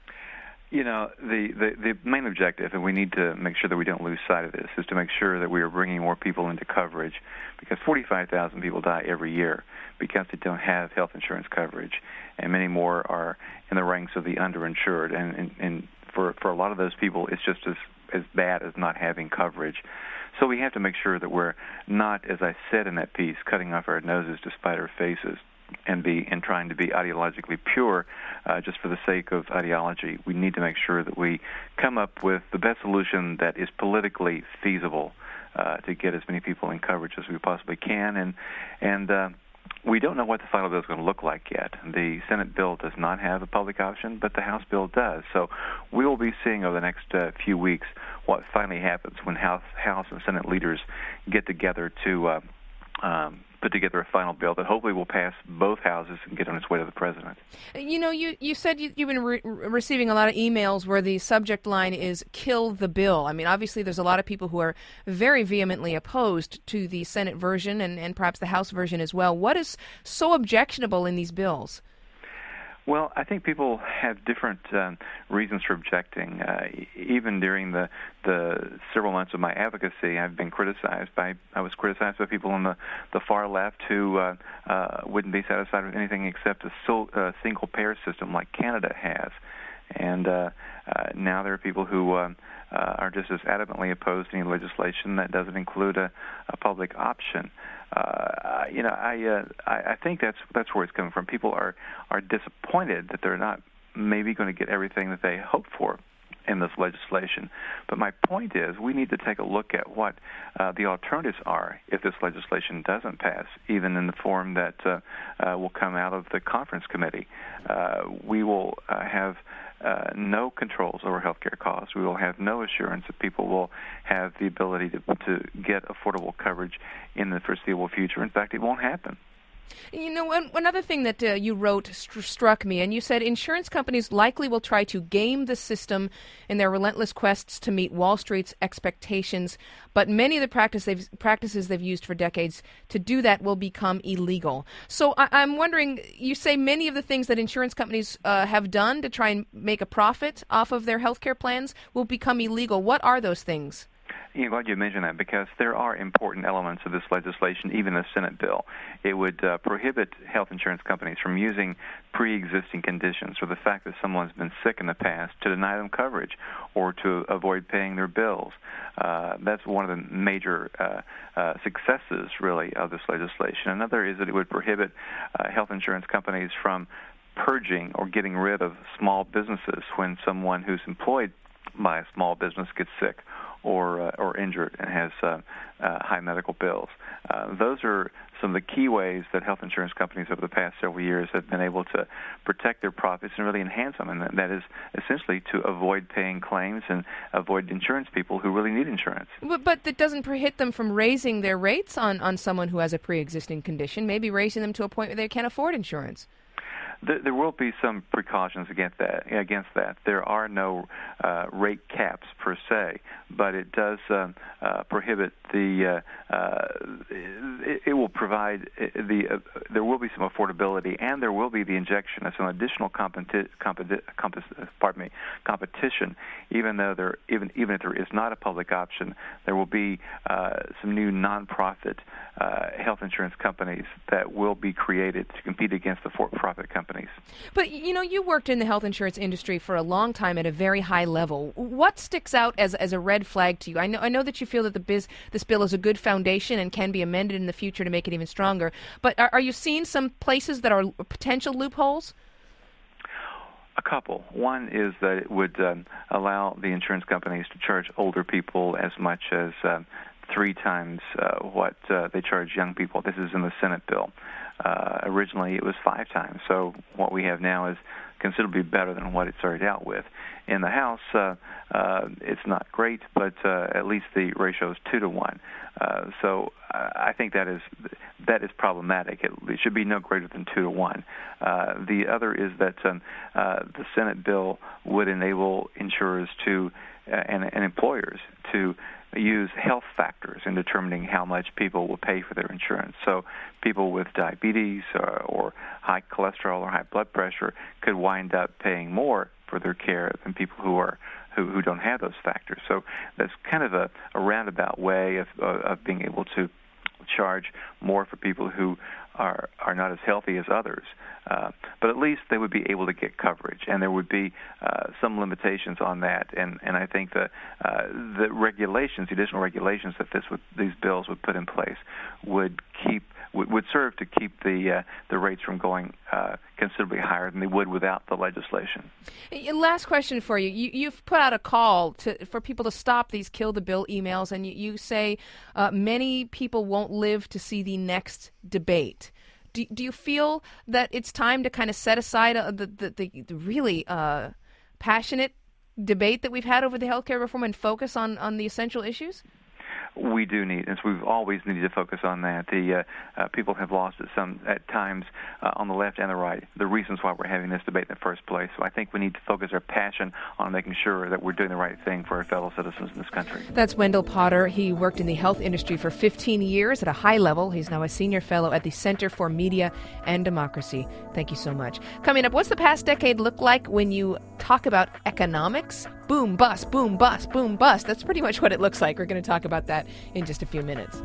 [SPEAKER 8] You know, the main objective, and we need to make sure that we don't lose sight of this, is to make sure that we are bringing more people into coverage, because 45,000 people die every year because they don't have health insurance coverage, and many more are in the ranks of the underinsured. And for a lot of those people, it's just as bad as not having coverage. So we have to make sure that we're not, as I said in that piece, cutting off our noses to spite our faces and trying to be ideologically pure just for the sake of ideology. We need to make sure that we come up with the best solution that is politically feasible to get as many people in coverage as we possibly can. And we don't know what the final bill is going to look like yet. The Senate bill does not have a public option, but the House bill does. So we will be seeing over the next few weeks what finally happens when House and Senate leaders get together to put together a final bill that hopefully will pass both houses and get on its way to the president.
[SPEAKER 5] You know, you said you've been receiving a lot of emails where the subject line is "kill the bill." I mean, obviously there's a lot of people who are very vehemently opposed to the Senate version and perhaps the House version as well. What is so objectionable in these bills?
[SPEAKER 8] Well, I think people have different reasons for objecting. Even during the several months of my advocacy, I was criticized by people on the far left who wouldn't be satisfied with anything except a single-payer system like Canada has. And now there are people who are just as adamantly opposed to any legislation that doesn't include a public option. I think that's where it's coming from. People are disappointed that they're not maybe going to get everything that they hope for in this legislation. But my point is we need to take a look at what the alternatives are if this legislation doesn't pass, even in the form that will come out of the conference committee. We will have no controls over healthcare costs. We will have no assurance that people will have the ability to get affordable coverage in the foreseeable future. In fact, it won't happen.
[SPEAKER 5] You know, another thing that you wrote struck me, and you said insurance companies likely will try to game the system in their relentless quests to meet Wall Street's expectations, but many of the practices they've used for decades to do that will become illegal. So I'm wondering, you say many of the things that insurance companies have done to try and make a profit off of their healthcare plans will become illegal. What are those things?
[SPEAKER 8] I'm glad you mentioned that because there are important elements of this legislation, even the Senate bill. It would prohibit health insurance companies from using pre-existing conditions or the fact that someone's been sick in the past to deny them coverage or to avoid paying their bills. That's one of the major successes, really, of this legislation. Another is that it would prohibit health insurance companies from purging or getting rid of small businesses when someone who's employed by a small business gets sick or injured and has high medical bills. Those are some of the key ways that health insurance companies over the past several years have been able to protect their profits and really enhance them, and that is essentially to avoid paying claims and avoid insurance people who really need insurance.
[SPEAKER 5] But that doesn't prohibit them from raising their rates on someone who has a pre-existing condition, maybe raising them to a point where they can't afford insurance.
[SPEAKER 8] There will be some precautions against that. There are no rate caps per se, but it does prohibit the. It will provide there will be some affordability, and there will be the injection of some additional competition. Even though even if there is not a public option, there will be some new nonprofit health insurance companies that will be created to compete against the for-profit companies.
[SPEAKER 5] But, you know, you worked in the health insurance industry for a long time at a very high level. What sticks out as a red flag to you? I know that you feel that this bill is a good foundation and can be amended in the future to make it even stronger. But are you seeing some places that are potential loopholes?
[SPEAKER 8] A couple. One is that it would allow the insurance companies to charge older people as much as 3 times what they charge young people. This is in the Senate bill. Originally, it was 5 times. So what we have now is considerably better than what it started out with. In the House, it's not great, but at least the ratio is 2-to-1. So I think that is problematic. It should be no greater than 2-to-1. The other is that the Senate bill would enable insurers to and employers to use health factors in determining how much people will pay for their insurance. So people with diabetes or high cholesterol or high blood pressure could wind up paying more for their care than people who don't have those factors. So that's kind of a roundabout way of being able to charge more for people who are not as healthy as others. But at least they would be able to get coverage, and there would be some limitations on that. And I think the regulations, the additional regulations that these bills would put in place would serve to keep the rates from going considerably higher than they would without the legislation.
[SPEAKER 5] Last question for you. You've put out a call for people to stop these kill the bill emails, and you say many people won't live to see the next debate. Do you feel that it's time to kind of set aside the really passionate debate that we've had over the healthcare reform and focus on the essential issues?
[SPEAKER 8] We do need, and so we've always needed to focus on that. The people have lost it at times on the left and the right, the reasons why we're having this debate in the first place. So I think we need to focus our passion on making sure that we're doing the right thing for our fellow citizens in this country.
[SPEAKER 5] That's Wendell Potter. He worked in the health industry for 15 years at a high level. He's now a senior fellow at the Center for Media and Democracy. Thank you so much. Coming up, what's the past decade look like when you talk about economics? Boom, bust, boom, bust, boom, bust. That's pretty much what it looks like. We're going to talk about that in just a few minutes.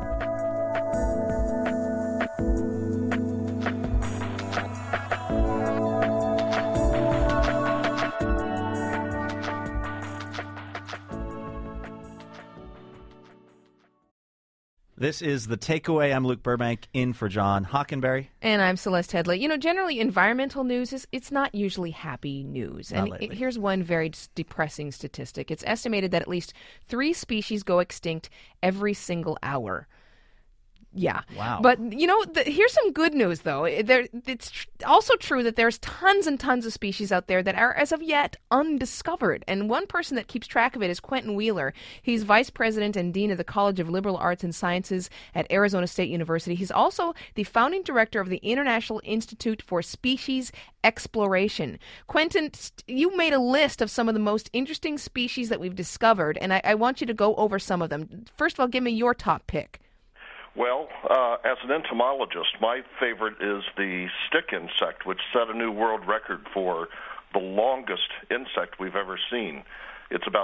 [SPEAKER 2] This is The Takeaway. I'm Luke Burbank, in for John Hockenberry.
[SPEAKER 5] And I'm Celeste Headley. You know, generally environmental news it's not usually happy news. And here's one very depressing statistic. It's estimated that at least 3 species go extinct every single hour. Yeah.
[SPEAKER 2] Wow.
[SPEAKER 5] But, you know, here's some good news, though. It's also true that there's tons and tons of species out there that are, as of yet, undiscovered. And one person that keeps track of it is Quentin Wheeler. He's vice president and dean of the College of Liberal Arts and Sciences at Arizona State University. He's also the founding director of the International Institute for Species Exploration. Quentin, you made a list of some of the most interesting species that we've discovered, and I want you to go over some of them. First of all, give me your top pick.
[SPEAKER 9] Well, as an entomologist, my favorite is the stick insect, which set a new world record for the longest insect we've ever seen. It's about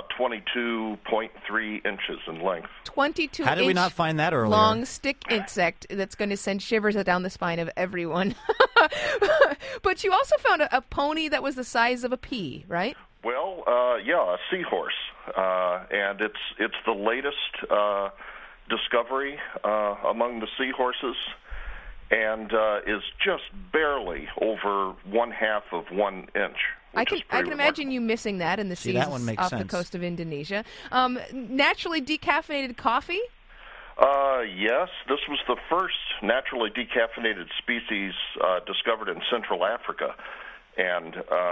[SPEAKER 9] 22.3 inches in length.
[SPEAKER 5] 22
[SPEAKER 2] How did we not find that earlier?
[SPEAKER 5] Long stick insect that's going to send shivers down the spine of everyone. But you also found a pony that was the size of a pea, right?
[SPEAKER 9] Well, yeah, a seahorse. And it's the latest discovery among the seahorses, and is just barely over 1/2 of 1 inch.
[SPEAKER 5] I can imagine you missing that in the seas off the coast of Indonesia. Naturally decaffeinated coffee?
[SPEAKER 9] Yes, this was the first naturally decaffeinated species discovered in Central Africa, and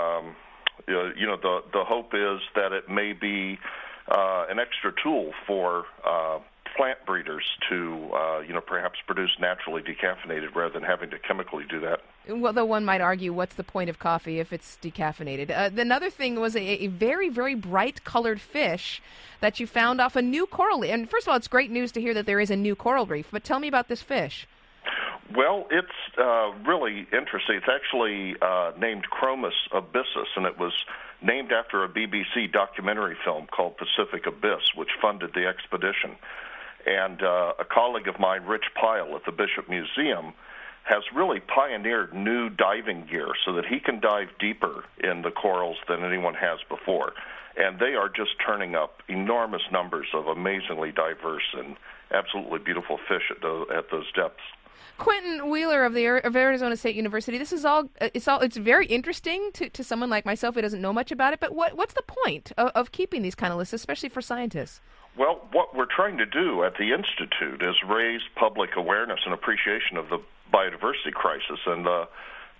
[SPEAKER 9] you know the hope is that it may be an extra tool for plant breeders to, perhaps produce naturally decaffeinated rather than having to chemically do that.
[SPEAKER 5] Well, though one might argue, what's the point of coffee if it's decaffeinated? Another thing was a very, very bright-colored fish that you found off a new coral reef. And first of all, it's great news to hear that there is a new coral reef, but tell me about this fish.
[SPEAKER 9] Well, it's really interesting. It's actually named Chromis abyssus, and it was named after a BBC documentary film called Pacific Abyss, which funded the expedition. And a colleague of mine, Rich Pyle, at the Bishop Museum, has really pioneered new diving gear so that he can dive deeper in the corals than anyone has before. And they are just turning up enormous numbers of amazingly diverse and absolutely beautiful fish at those depths.
[SPEAKER 5] Quentin Wheeler of Arizona State University. This is it's very interesting to someone like myself who doesn't know much about it. But what's the point of keeping these kind of lists, especially for scientists?
[SPEAKER 9] Well, what we're trying to do at the Institute is raise public awareness and appreciation of the biodiversity crisis and the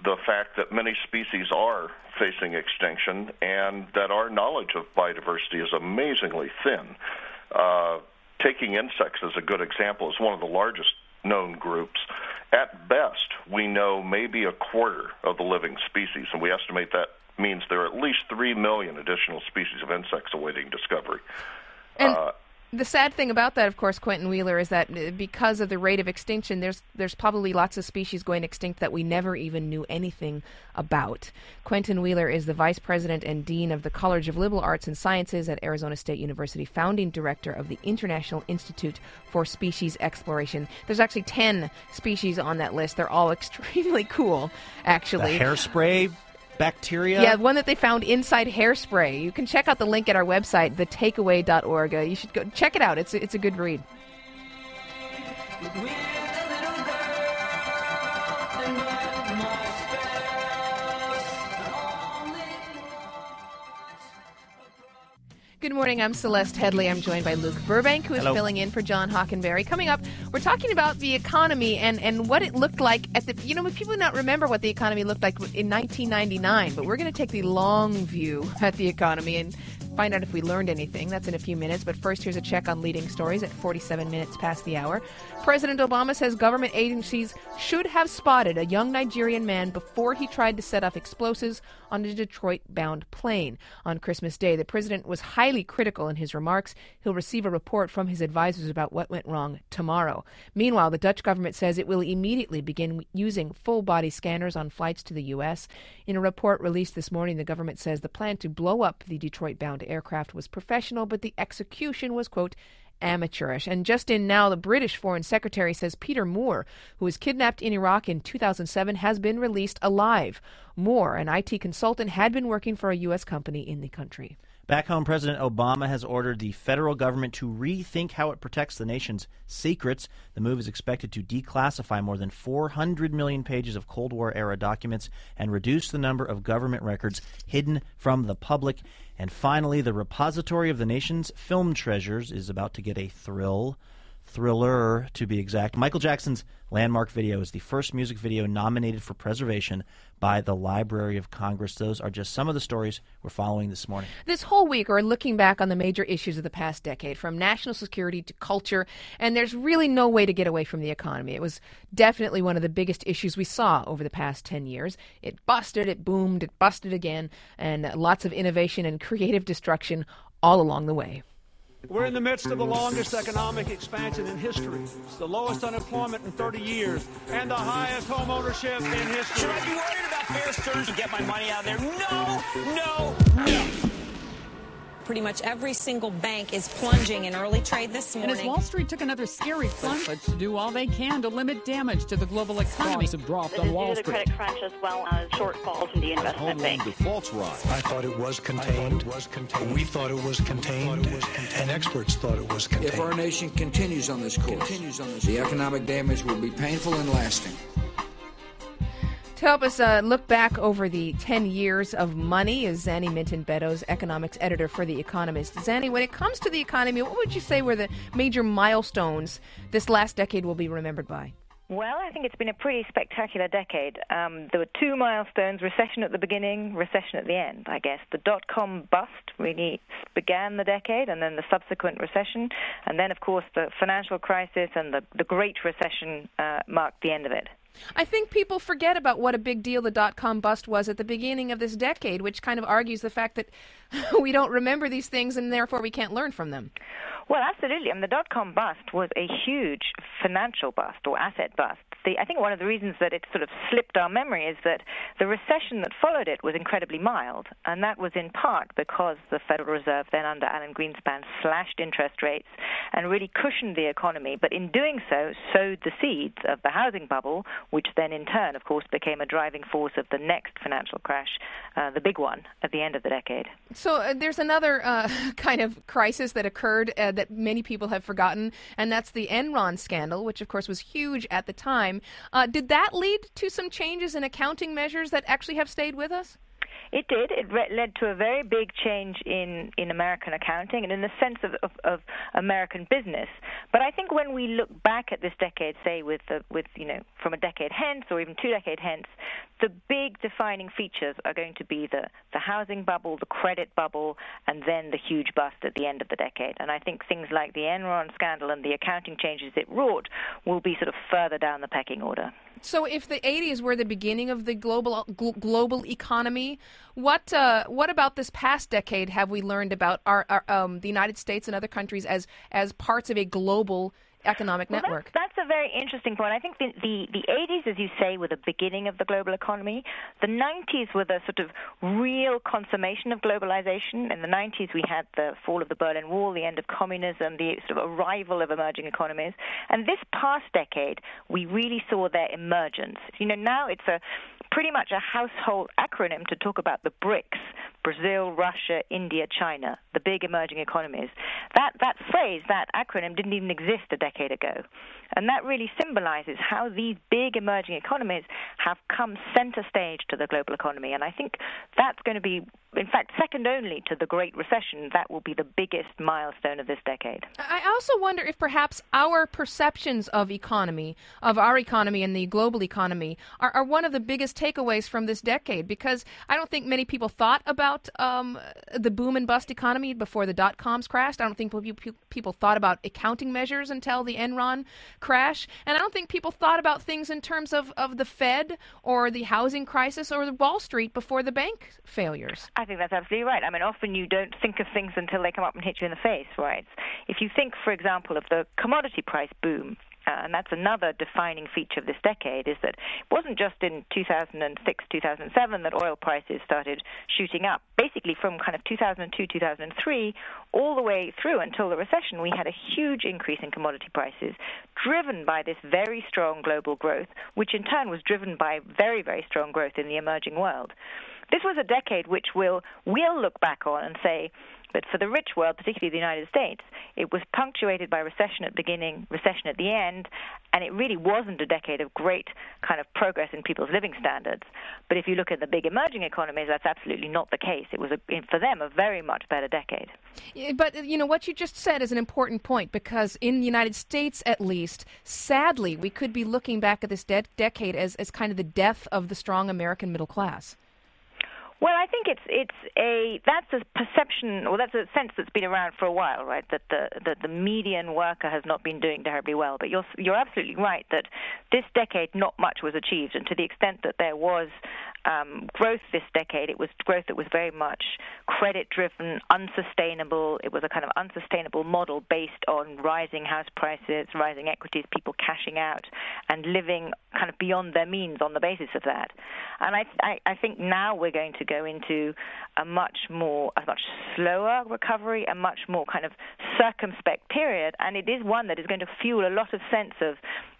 [SPEAKER 9] the fact that many species are facing extinction and that our knowledge of biodiversity is amazingly thin. Taking insects as a good example, is one of the largest known groups. At best, we know maybe a quarter of the living species, and we estimate that means there are at least 3 million additional species of insects awaiting discovery.
[SPEAKER 5] And the sad thing about that, of course, Quentin Wheeler, is that because of the rate of extinction, there's probably lots of species going extinct that we never even knew anything about. Quentin Wheeler is the Vice President and Dean of the College of Liberal Arts and Sciences at Arizona State University, founding director of the International Institute for Species Exploration. There's actually 10 species on that list. They're all extremely cool, actually.
[SPEAKER 2] The hairspray bacteria?
[SPEAKER 5] Yeah, one that they found inside hairspray. You can check out the link at our website, thetakeaway.org. You should go check it out. It's a good read. Good morning, I'm Celeste Headley. I'm joined by Luke Burbank, who is filling in for John Hockenberry. Coming up, we're talking about the economy and what it looked like at the, people not remember what the economy looked like in 1999, but we're going to take the long view at the economy and find out if we learned anything. That's in a few minutes, but first here's a check on leading stories at 47 minutes past the hour. President Obama says government agencies should have spotted a young Nigerian man before he tried to set off explosives on a Detroit-bound plane. On Christmas Day, the president was highly critical in his remarks. He'll receive a report from his advisors about what went wrong tomorrow. Meanwhile, the Dutch government says it will immediately begin using full-body scanners on flights to the U.S. In a report released this morning, the government says the plan to blow up the Detroit-bound aircraft was professional, but the execution was, quote, amateurish. And just in now, the British Foreign Secretary says Peter Moore, who was kidnapped in Iraq in 2007, has been released alive. Moore, an IT consultant, had been working for a U.S. company in the country.
[SPEAKER 2] Back home, President Obama has ordered the federal government to rethink how it protects the nation's secrets. The move is expected to declassify more than 400 million pages of Cold War-era documents and reduce the number of government records hidden from the public. And finally, the repository of the nation's film treasures is about to get a thriller to be exact. Michael Jackson's landmark video is the first music video nominated for preservation by the Library of Congress. Those are just some of the stories we're following this morning.
[SPEAKER 5] This whole week, we're looking back on the major issues of the past decade, from national security to culture, and there's really no way to get away from the economy. It was definitely one of the biggest issues we saw over the past 10 years. It busted, it boomed, it busted again, and lots of innovation and creative destruction all along the way.
[SPEAKER 10] We're in the midst of the longest economic expansion in history. It's the lowest unemployment in 30 years and the highest home ownership in history.
[SPEAKER 12] Should I be worried about Bear Stearns to get my money out of there? No.
[SPEAKER 13] Pretty much every single bank is plunging in early trade this morning.
[SPEAKER 24] And as Wall Street took another scary plunge, to do all they can to limit damage to the global economy.
[SPEAKER 25] Stocks have dropped on Wall Street.
[SPEAKER 26] The credit crunch as well as shortfalls in the investment bank.
[SPEAKER 25] Defaults rise.
[SPEAKER 27] I thought it was contained. We thought it was contained. And experts thought it was contained.
[SPEAKER 28] If our nation continues on this course, the economic damage will be painful and lasting.
[SPEAKER 5] To help us look back over the 10 years of money is Zanny Minton-Beddoes, economics editor for The Economist. Zanny, when it comes to the economy, what would you say were the major milestones this last decade will be remembered by?
[SPEAKER 26] Well, I think it's been a pretty spectacular decade. There were two milestones, recession at the beginning, recession at the end, I guess. The dot-com bust really began the decade, and then the subsequent recession. And then, of course, the financial crisis and the Great Recession marked the end of it.
[SPEAKER 5] I think people forget about what a big deal the dot-com bust was at the beginning of this decade, which kind of argues the fact that we don't remember these things and therefore we can't learn from them.
[SPEAKER 26] Well, absolutely. I mean, the dot-com bust was a huge financial bust or asset bust. I think one of the reasons that it sort of slipped our memory is that the recession that followed it was incredibly mild, and that was in part because the Federal Reserve, then under Alan Greenspan, slashed interest rates and really cushioned the economy, but in doing so, sowed the seeds of the housing bubble, which then in turn, of course, became a driving force of the next financial crash, the big one at the end of the decade.
[SPEAKER 5] So there's another kind of crisis that occurred that many people have forgotten, and that's the Enron scandal, which of course was huge at the time. Did that lead to some changes in accounting measures that actually have stayed with us?
[SPEAKER 26] It did. It led to a very big change in American accounting and in the sense of American business. But I think when we look back at this decade, say with from a decade hence or even 2 decades hence, the big defining features are going to be the housing bubble, the credit bubble, and then the huge bust at the end of the decade. And I think things like the Enron scandal and the accounting changes it wrought will be sort of further down the pecking order.
[SPEAKER 5] So if the 80s were the beginning of the global economy, what about this past decade have we learned about the United States and other countries as parts of a global economic network?
[SPEAKER 26] That's a very interesting point. I think the 80s, as you say, were the beginning of the global economy. The 90s were the sort of real consummation of globalization. In the 90s, we had the fall of the Berlin Wall, the end of communism, the sort of arrival of emerging economies. And this past decade, we really saw their emergence. Now it's pretty much a household acronym to talk about the BRICS: Brazil, Russia, India, China, the big emerging economies. That phrase, that acronym, didn't even exist a decade ago. And that really symbolizes how these big emerging economies have come center stage to the global economy. And I think that's going to be, in fact, second only to the Great Recession. That will be the biggest milestone of this decade.
[SPEAKER 5] I also wonder if perhaps our perceptions of our economy and the global economy are one of the biggest takeaways from this decade, because I don't think many people thought about the boom and bust economy before the dot-coms crashed. I don't think people thought about accounting measures until the Enron crash. And I don't think people thought about things in terms of the Fed or the housing crisis or the Wall Street before the bank failures.
[SPEAKER 26] I think that's absolutely right. I mean, often you don't think of things until they come up and hit you in the face, right? If you think, for example, of the commodity price boom, and that's another defining feature of this decade, is that it wasn't just in 2006, 2007 that oil prices started shooting up. Basically, from kind of 2002, 2003, all the way through until the recession, we had a huge increase in commodity prices, driven by this very strong global growth, which in turn was driven by very, very strong growth in the emerging world. This was a decade which we'll look back on and say, but for the rich world, particularly the United States, it was punctuated by recession at the beginning, recession at the end, and it really wasn't a decade of great kind of progress in people's living standards. But if you look at the big emerging economies, that's absolutely not the case. It was, for them, a very much better decade.
[SPEAKER 5] But, what you just said is an important point, because in the United States, at least, sadly, we could be looking back at this decade as kind of the death of the strong American middle class.
[SPEAKER 26] Well, I think that's a perception, or that's a sense that's been around for a while, right? That the median worker has not been doing terribly well. But you're absolutely right that this decade not much was achieved, and to the extent that there was growth this decade, it was growth that was very much credit-driven, unsustainable. It was a kind of unsustainable model based on rising house prices, rising equities, people cashing out, and living kind of beyond their means on the basis of that. And I think now we're going to go into a much slower recovery, a much more kind of circumspect period, and it is one that is going to fuel a lot of sense of,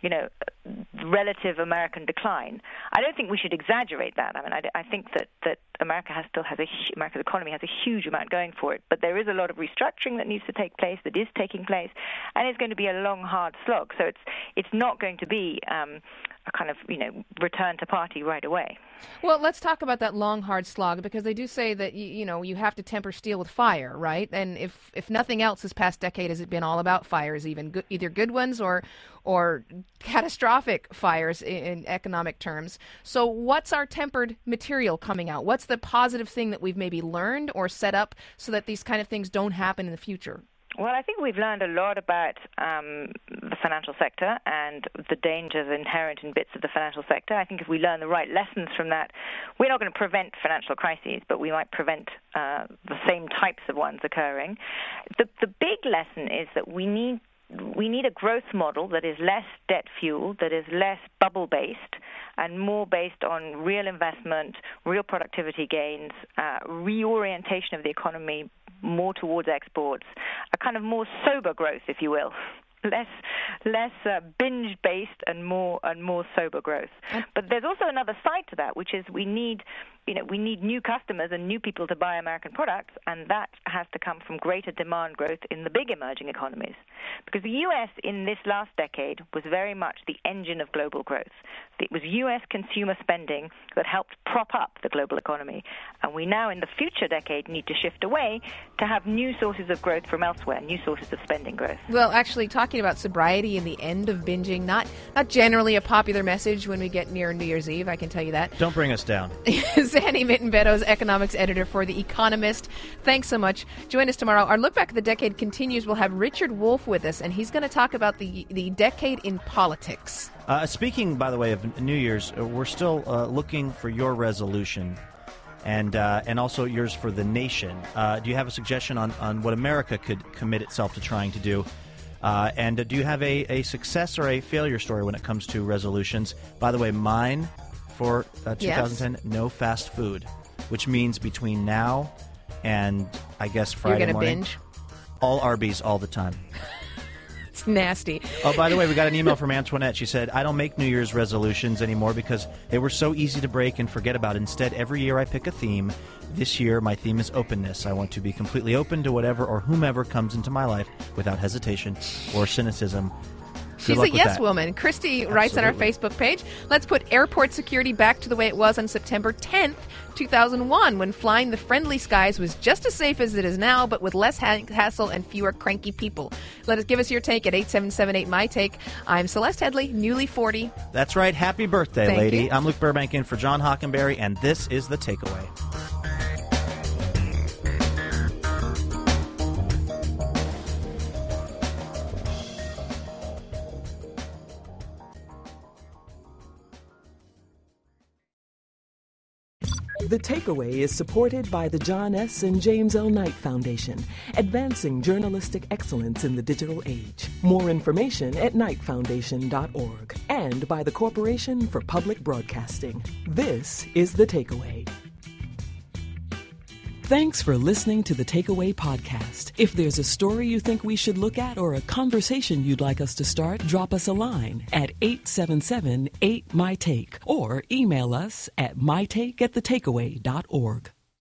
[SPEAKER 26] relative American decline. I don't think we should exaggerate that. I mean, I think that America's economy has a huge amount going for it, but there is a lot of restructuring that needs to take place, that is taking place, and it's going to be a long, hard slog. So it's not going to be a kind of, return to party right away.
[SPEAKER 5] Well, let's talk about that long, hard slog, because they do say that, you have to temper steel with fire, right? And if nothing else, this past decade has been all about fires, either good ones or catastrophic fires in economic terms. So what's our tempered material coming out? What's the positive thing that we've maybe learned or set up so that these kind of things don't happen in the future?
[SPEAKER 26] Well, I think we've learned a lot about the financial sector and the dangers inherent in bits of the financial sector. I think if we learn the right lessons from that, we're not going to prevent financial crises, but we might prevent the same types of ones occurring. The big lesson is that we need a growth model that is less debt-fueled, that is less bubble-based, and more based on real investment, real productivity gains, reorientation of the economy more towards exports, a kind of more sober growth, if you will. Less binge-based and more sober growth. But there's also another side to that, which is we need we need new customers and new people to buy American products, and that has to come from greater demand growth in the big emerging economies. Because the U.S. in this last decade was very much the engine of global growth. It was U.S. consumer spending that helped prop up the global economy. And we now, in the future decade, need to shift away to have new sources of growth from elsewhere, new sources of spending growth.
[SPEAKER 5] Well, actually, talking about sobriety and the end of binging, not generally a popular message when we get near New Year's Eve, I can tell you that.
[SPEAKER 2] Don't bring us down.
[SPEAKER 5] Sandy Mitten-Beddoes, economics editor for The Economist. Thanks so much. Join us tomorrow. Our look back at the decade continues. We'll have Richard Wolff with us, and he's going to talk about the decade in politics.
[SPEAKER 2] Speaking, by the way, of New Year's, we're still looking for your resolution and also yours for the nation. Do you have a suggestion on what America could commit itself to trying to do? And do you have a success or a failure story when it comes to resolutions? By the way, mine for 2010, yes. No fast food, which means between now and, I guess, Friday morning.
[SPEAKER 5] You're going to binge?
[SPEAKER 2] All Arby's all the time.
[SPEAKER 5] It's nasty.
[SPEAKER 2] Oh, by the way, we got an email from Antoinette. She said, I don't make New Year's resolutions anymore because they were so easy to break and forget about. Instead, every year I pick a theme. This year, my theme is openness. I want to be completely open to whatever or whomever comes into my life without hesitation or cynicism.
[SPEAKER 5] She's a yes woman. Christy writes on our Facebook page, let's put airport security back to the way it was on September 10th, 2001, when flying the friendly skies was just as safe as it is now, but with less hassle and fewer cranky people. Give us your take at 877-8MY-TAKE. I'm Celeste Headley, newly 40.
[SPEAKER 2] That's right. Happy birthday,
[SPEAKER 5] Thank
[SPEAKER 2] lady.
[SPEAKER 5] you.
[SPEAKER 2] I'm Luke Burbank in for John Hockenberry, and this is The Takeaway.
[SPEAKER 4] The Takeaway is supported by the John S. and James L. Knight Foundation, advancing journalistic excellence in the digital age. More information at knightfoundation.org, and by the Corporation for Public Broadcasting. This is The Takeaway. Thanks for listening to the Takeaway podcast. If there's a story you think we should look at or a conversation you'd like us to start, drop us a line at 877-8MY-TAKE or email us at mytake@thetakeaway.org.